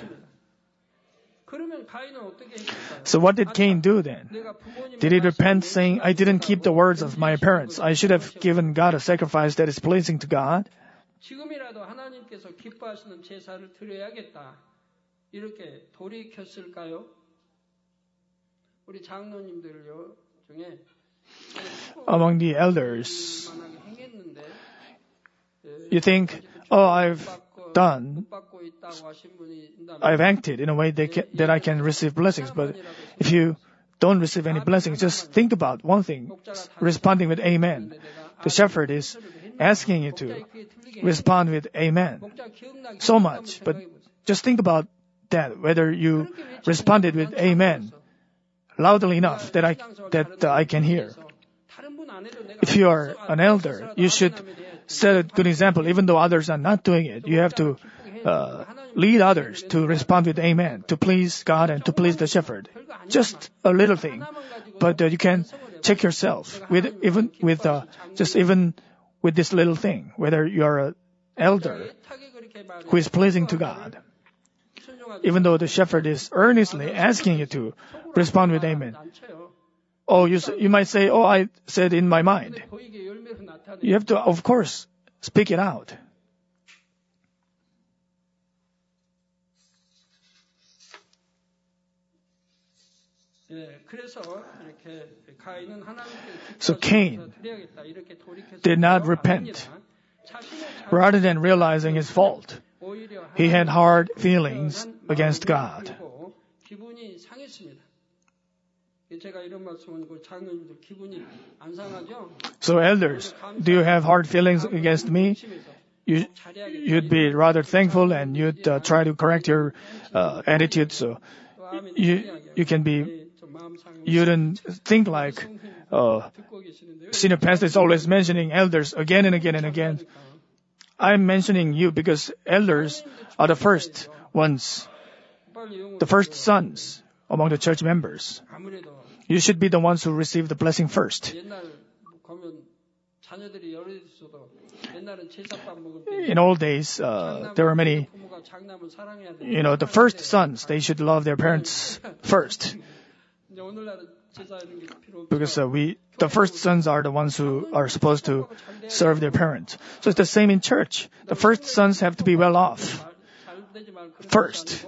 Speaker 2: So what did Cain do then? Did he repent, saying, "I didn't keep the words of my parents. I should have given God a sacrifice that is pleasing to God"?
Speaker 3: 지금이라도 하나님께서 기뻐하시는 제사를 드려야겠다. 이렇게 돌이켰을까요? 우리 장로님들요 중에
Speaker 2: Among the elders, you think, "Oh, I've done, I've acted in a way that, can, that I can receive blessings." But if you don't receive any blessings, just think about one thing, responding with amen. The shepherd is asking you to respond with amen. So much, but just think about that, whether you responded with amen loudly enough that I, that uh, I can hear. If you are an elder, you should set a good example, even though others are not doing it. You have to uh, lead others to respond with amen, to please God and to please the shepherd. Just a little thing, but uh, you can check yourself with even with uh, just even with this little thing, whether you are an elder who is pleasing to God. Even though the shepherd is earnestly asking you to respond with amen. Oh, you you might say, "Oh, I said in my mind." You have to, of course, speak it out. So Cain did not repent. Rather than realizing his fault, he had hard feelings against God. So elders, do you have hard feelings against me? You, you'd be rather thankful and you'd uh, try to correct your uh, attitude. So you you can be, you don't think like uh, senior pastor is always mentioning elders again and again and again. I'm mentioning you because elders are the first ones, the first sons among the church members. You should be the ones who receive the blessing first. In old days, uh, there were many, you know, the first sons, they should love their parents first. Because uh, we, the first sons are the ones who are supposed to serve their parents. So it's the same in church. The first sons have to be well off first.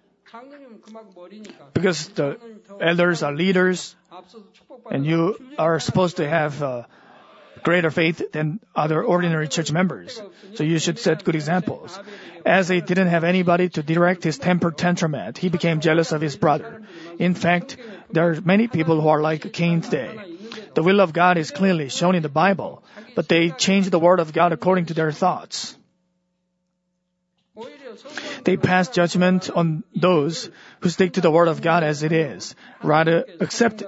Speaker 2: Because the elders are leaders, and you are supposed to have uh, greater faith than other ordinary church members. So you should set good examples. As he didn't have anybody to direct his temper tantrum at, he became jealous of his brother. In fact, there are many people who are like Cain today. The will of God is clearly shown in the Bible, but they change the word of God according to their thoughts. They pass judgment on those who stick to the word of God as it is, rather accept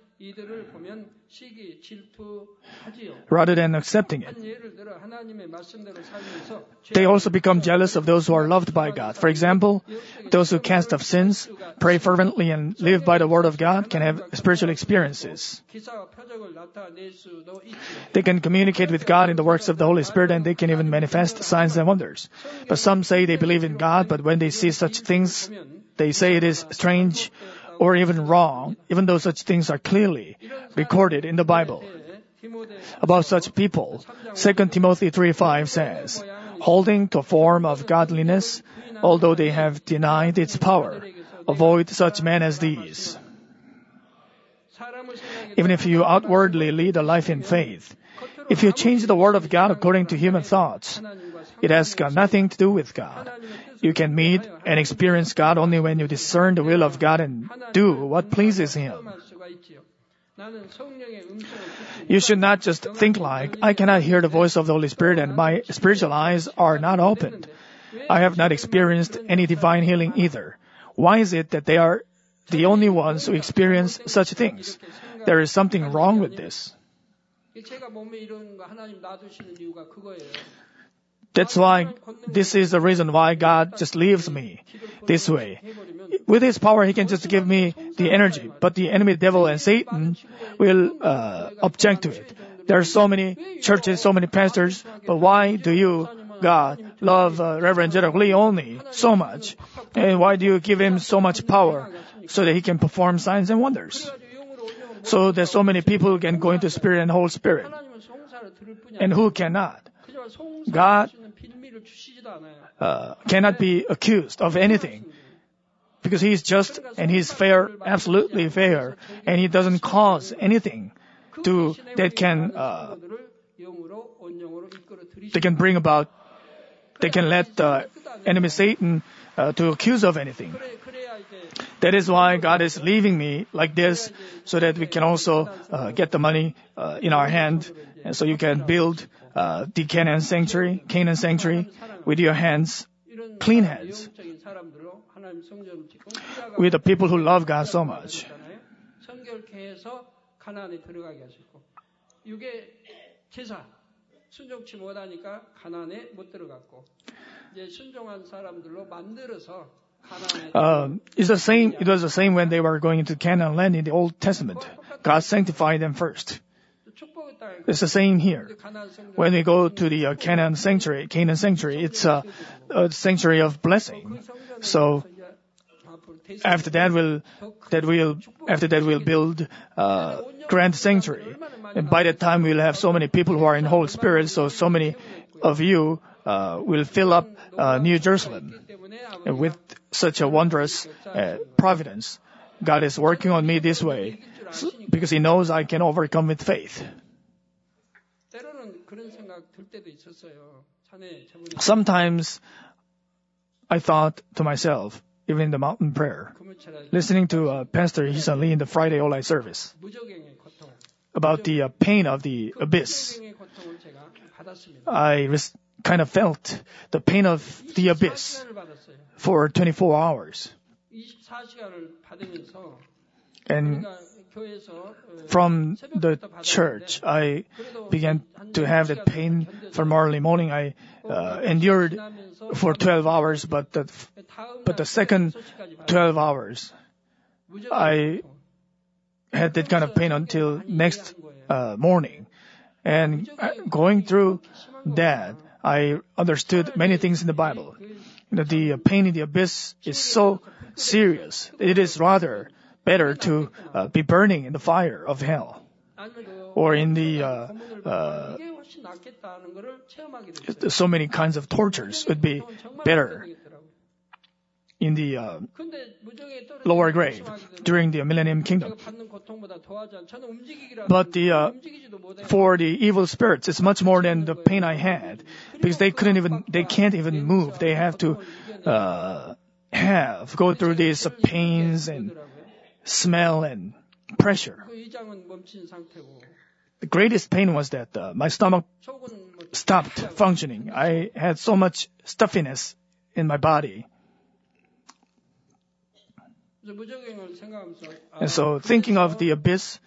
Speaker 2: rather than accepting it. They also become jealous of those who are loved by God. For example, those who cast off sins, pray fervently, and live by the word of God can have spiritual experiences. They can communicate with God in the works of the Holy Spirit, and they can even manifest signs and wonders. But some say they believe in God, but when they see such things, they say it is strange or even wrong, even though such things are clearly recorded in the Bible. About such people, Second Timothy three five says, holding to a form of godliness, although they have denied its power, avoid such men as these. Even if you outwardly lead a life in faith, if you change the word of God according to human thoughts, it has got nothing to do with God. You can meet and experience God only when you discern the will of God and do what pleases Him. You should not just think like, I cannot hear the voice of the Holy Spirit and my spiritual eyes are not opened. I have not experienced any divine healing either. Why is it that they are the only ones who experience such things? There is something wrong with this. That's why, this is the reason why God just leaves me this way. With His power, He can just give me the energy, but the enemy, devil, and Satan will uh, object to it. There are so many churches, so many pastors, but why do you, God, love uh, Reverend Jedok Lee only so much? And why do you give him so much power so that he can perform signs and wonders? So that so many people can go into Spirit and Holy Spirit. And who cannot? God uh, cannot be accused of anything because He is just and He is fair, absolutely fair, and He doesn't cause anything to that can uh, they can bring about they can let the enemy Satan uh, to accuse of anything. That is why God is leaving me like this, so that we can also uh, get the money uh, in our hand, and so you can build uh, the Canaan sanctuary, Canaan sanctuary, with your hands, clean hands, with the people who love God so much. Uh, it's the same. It was the same when they were going into Canaan land in the Old Testament. God sanctified them first. It's the same here. When we go to the uh, Canaan sanctuary, Canaan sanctuary, it's a, a sanctuary of blessing. So after that, we'll that we'll after that we'll build a grand sanctuary, and by that time we'll have so many people who are in Holy Spirit. So so many of you uh, will fill up uh, New Jerusalem, and with such a wondrous uh, providence, God is working on me this way so, because He knows I can overcome with faith. Sometimes I thought to myself, even in the mountain prayer, listening to uh, Pastor Hisa Lee in the Friday Olai service, about the uh, pain of the abyss. I res- kind of felt the pain of the abyss for twenty-four hours. And from the church, I began to have that pain from early morning. I uh, endured for twelve hours, but the, but the second twelve hours, I had that kind of pain until next uh, morning. And going through that, I understood many things in the Bible. You know, the pain in the abyss is so serious. It is rather better to uh, be burning in the fire of hell, or in the uh, uh, so many kinds of tortures would be better. in the uh, lower grave during the Millennium Kingdom. But the, uh, for the evil spirits, it's much more than the pain I had, because they couldn't even, they can't even move. They have to uh, have go through these uh, pains and smell and pressure. The greatest pain was that uh, my stomach stopped functioning. I had so much stuffiness in my body. And so thinking of the abyss,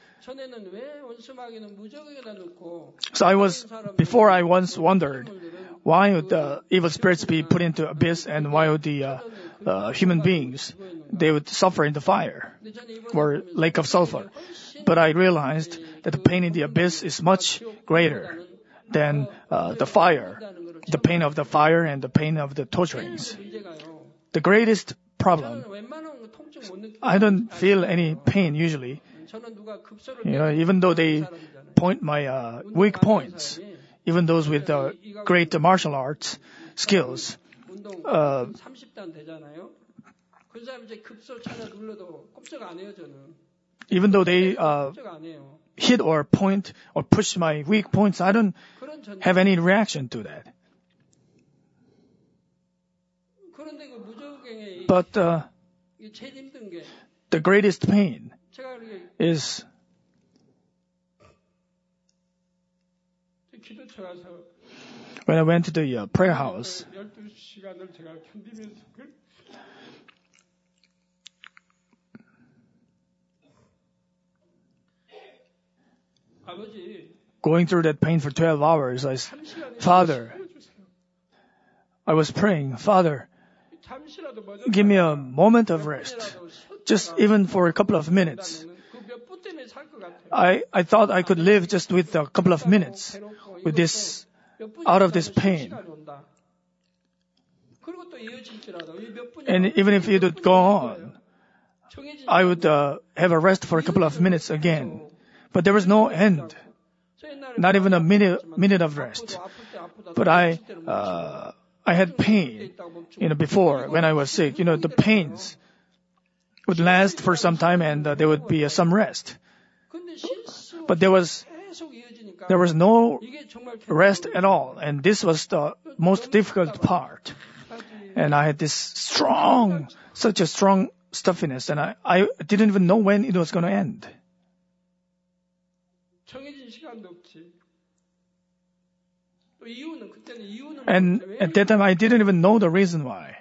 Speaker 2: so I was, before I once wondered, why would the evil spirits be put into abyss, and why would the uh, uh, human beings, they would suffer in the fire or lake of sulfur. But I realized that the pain in the abyss is much greater than uh, the fire, the pain of the fire and the pain of the torturings. The greatest problem, I don't feel any pain usually. You know, even though they point my uh, weak points, even those with uh, great uh, martial arts skills, uh, even though they uh, hit or point or push my weak points, I don't have any reaction to that. But uh, the greatest pain is when I went to the uh, prayer house. Going through that pain for twelve hours, I, Father, I was praying, Father, give me a moment of rest, just even for a couple of minutes. I, I thought I could live just with a couple of minutes, with this, out of this pain. And even if it would go on, I would uh, have a rest for a couple of minutes again. But there was no end, not even a minute, minute of rest. But I, uh, I had pain, you know, before when I was sick. You know, the pains would last for some time, and uh, there would be uh, some rest. But there was, there was no rest at all, and this was the most difficult part. And I had this strong, such a strong stuffiness, and I, I didn't even know when it was going to end. And at that time, I didn't even know the reason why.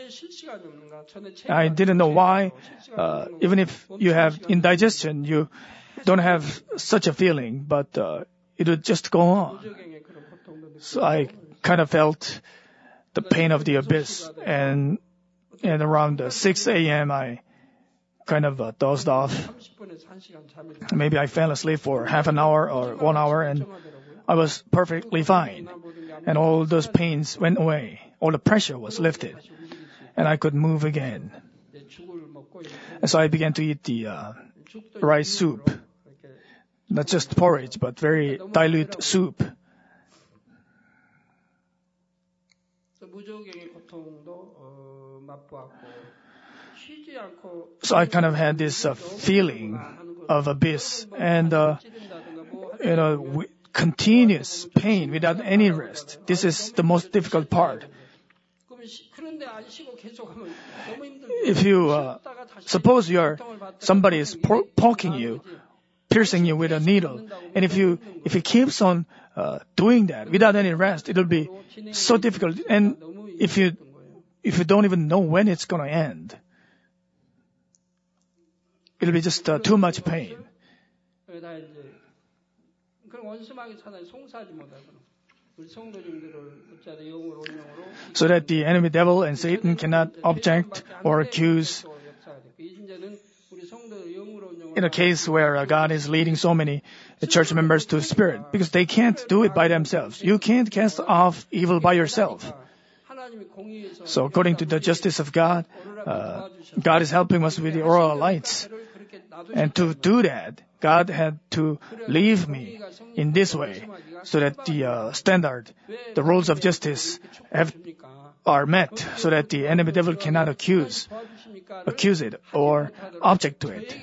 Speaker 2: I didn't know why. Uh, even if you have indigestion, you don't have such a feeling, but uh, it would just go on. So I kind of felt the pain of the abyss, and and around uh, six a.m. I kind of uh, dozed off. Maybe I fell asleep for half an hour or one hour, and I was perfectly fine. And all those pains went away. All the pressure was lifted, and I could move again. And so I began to eat the uh, rice soup. Not just porridge, but very dilute soup. So I kind of had this uh, feeling of abyss and, uh, you know, w- continuous pain without any rest. This is the most difficult part. If you, uh, suppose you're, somebody is por- poking you, piercing you with a needle, and if you, if he keeps on uh, doing that without any rest, it'll be so difficult. And if you, if you don't even know when it's going to end, it'll be just uh, too much pain. So that the enemy devil and Satan cannot object or accuse. In a case where uh, God is leading so many uh, church members to the Spirit, because they can't do it by themselves. You can't cast off evil by yourself. So according to the justice of God, uh, God is helping us with the aural lights. And to do that, God had to leave me in this way, so that the uh, standard, the rules of justice have are met so that the enemy devil cannot accuse, accuse it or object to it.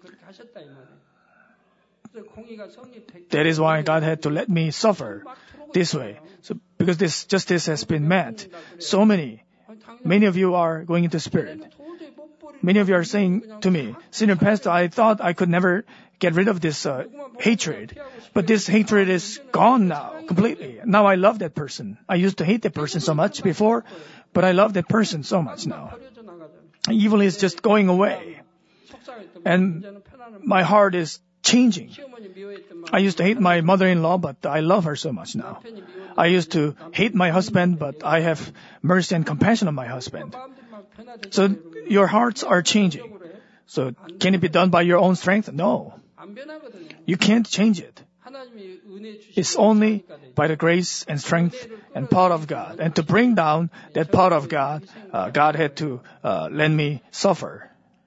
Speaker 2: That is why God had to let me suffer this way. So because this justice has been met, so many, many of you are going into spirit. Many of you are saying to me, Senior Pastor, I thought I could never get rid of this uh, hatred. But this hatred is gone now, completely. Now I love that person. I used to hate that person so much before, but I love that person so much now. Evil is just going away. And my heart is changing. I used to hate my mother-in-law, but I love her so much now. I used to hate my husband, but I have mercy and compassion on my husband. So your hearts are changing. So can it be done by your own strength? No. You can't change it. It's only by the grace and strength and power of God. And to bring down that power of God, uh, God had to uh, let me suffer.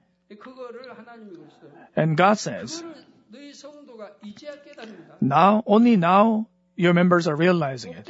Speaker 2: And God says, now, only now, your members are realizing it.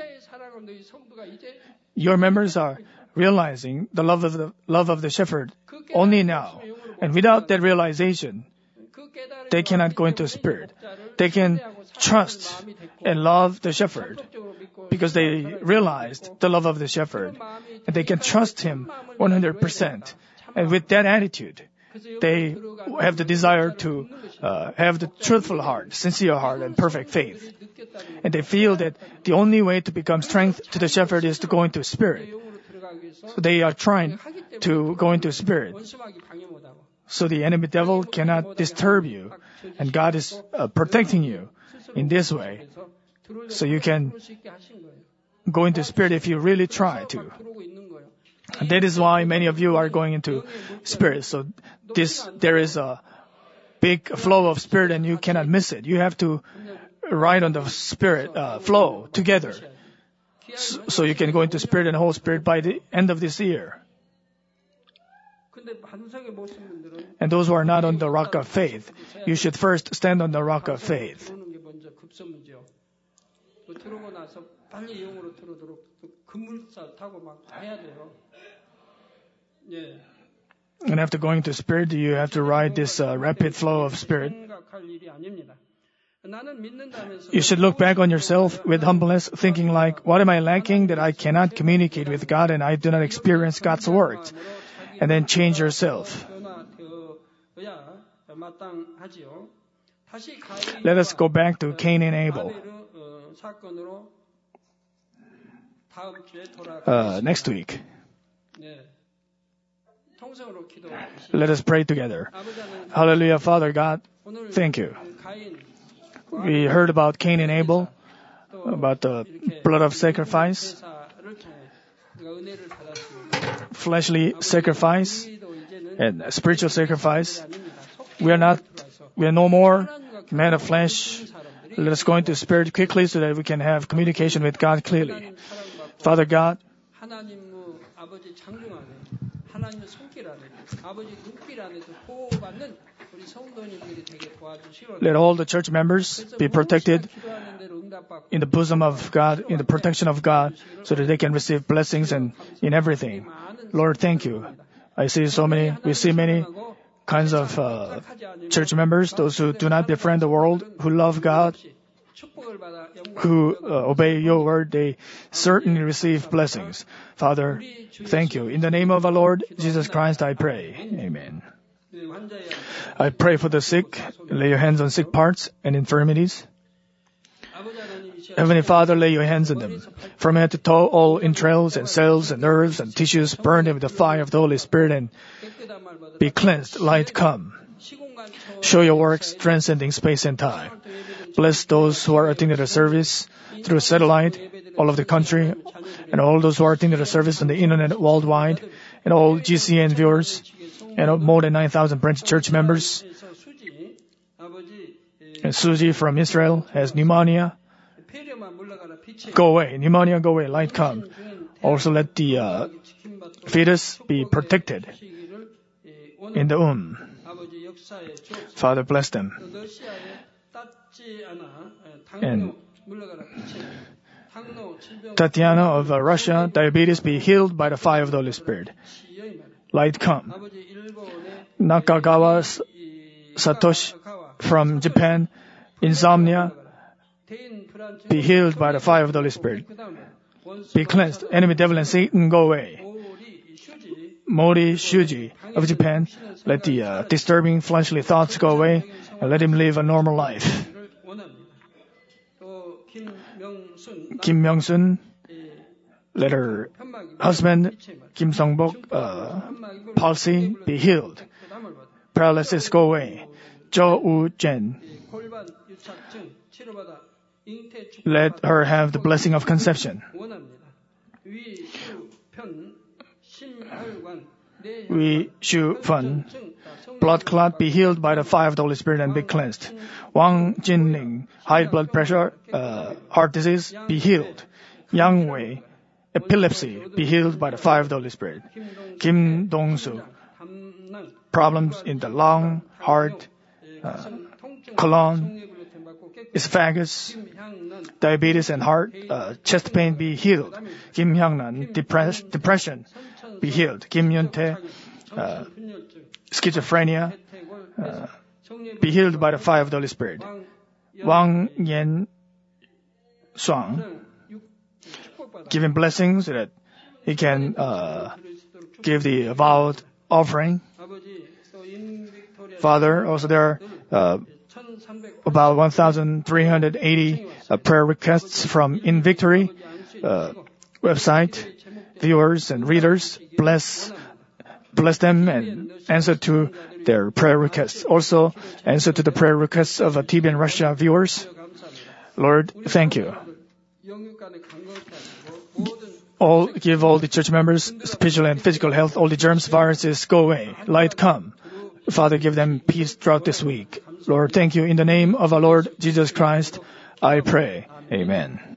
Speaker 2: Your members are realizing the love of the love of the shepherd only now. And without that realization, they cannot go into spirit. They can trust and love the shepherd because they realized the love of the shepherd. And they can trust him one hundred percent. And with that attitude, they have the desire to uh, have the truthful heart, sincere heart, and perfect faith. And they feel that the only way to become strength to the shepherd is to go into spirit. So they are trying to go into spirit. So the enemy devil cannot disturb you. And God is uh, protecting you in this way. So you can go into spirit if you really try to. And that is why many of you are going into spirit. So this, there is a big flow of spirit and you cannot miss it. You have to ride on the spirit uh, flow together. So, so you can go into spirit and whole spirit by the end of this year. And those who are not on the rock of faith, you should first stand on the rock of faith. And after going to spirit, you have to ride this uh, rapid flow of spirit. You should look back on yourself with humbleness, thinking like, what am I lacking that I cannot communicate with God and I do not experience God's words? And then change yourself. Let us go back to Cain and Abel. Uh, next week. Let us pray together. Hallelujah, Father God, thank you. We heard about Cain and Abel, about the blood of sacrifice, fleshly sacrifice, and spiritual sacrifice. We are not, we are no more men of flesh. Let us go into spirit quickly so that we can have communication with God clearly. Father God, let all the church members be protected in the bosom of God, in the protection of God, so that they can receive blessings and in everything. Lord, thank you. I see so many, we see many kinds of uh, church members, those who do not befriend the world, who love God, who uh, obey your word, they certainly receive blessings. Father, thank you. In the name of our Lord Jesus Christ, I pray. Amen. I pray for the sick. Lay your hands on sick parts and infirmities. Heavenly Father, lay your hands on them. From head to toe, all entrails and cells and nerves and tissues, burn them with the fire of the Holy Spirit and be cleansed. Light come. Show your works transcending space and time. Bless those who are attending the service through satellite, all of the country, and all those who are attending the service on the internet worldwide, and all G C N viewers, and more than nine thousand branch church members. And Suji from Israel has pneumonia. Go away. Pneumonia, go away. Light come. Also let the uh, fetus be protected in the womb. Father, bless them. And Tatiana of uh, Russia, diabetes be healed by the fire of the Holy Spirit. Light come. Nakagawa Satoshi from Japan, insomnia, be healed by the fire of the Holy Spirit. Be cleansed. Enemy, devil, and Satan go away. Mori Shuji of Japan, let the uh, disturbing fleshly thoughts go away and let him live a normal life. Kim Myung-sun, let her husband, Kim Song-bok, uh, palsy be healed. Paralysis go away. Jo Woo-jen, let her have the blessing of conception. Wee Shu-fun, blood clot be healed by the fire of the Holy Spirit and be cleansed. Wang Jinling, high blood pressure, uh, heart disease, be healed. Yang Wei, epilepsy, be healed by the fire of the Holy Spirit. Kim Dong-soo, problems in the lung, heart, uh, colon, esophagus, diabetes and heart, uh, chest pain be healed. Kim Hyang-nan, depress- depression, be healed. Kim Yun-tae, uh, schizophrenia, uh, be healed by the fire of the Holy Spirit. Wang Yan-suang, give him blessings so that he can uh, give the vowed offering. Father, also there are uh, about one thousand three hundred eighty uh, prayer requests from In Victory uh, website. Viewers and readers, bless, bless them and answer to their prayer requests. Also, answer to the prayer requests of uh, T V N Russia viewers. Lord, thank you. All, give all the church members spiritual and physical health, all the germs, viruses go away. Light come. Father, give them peace throughout this week. Lord, thank you. In the name of our Lord Jesus Christ, I pray. Amen.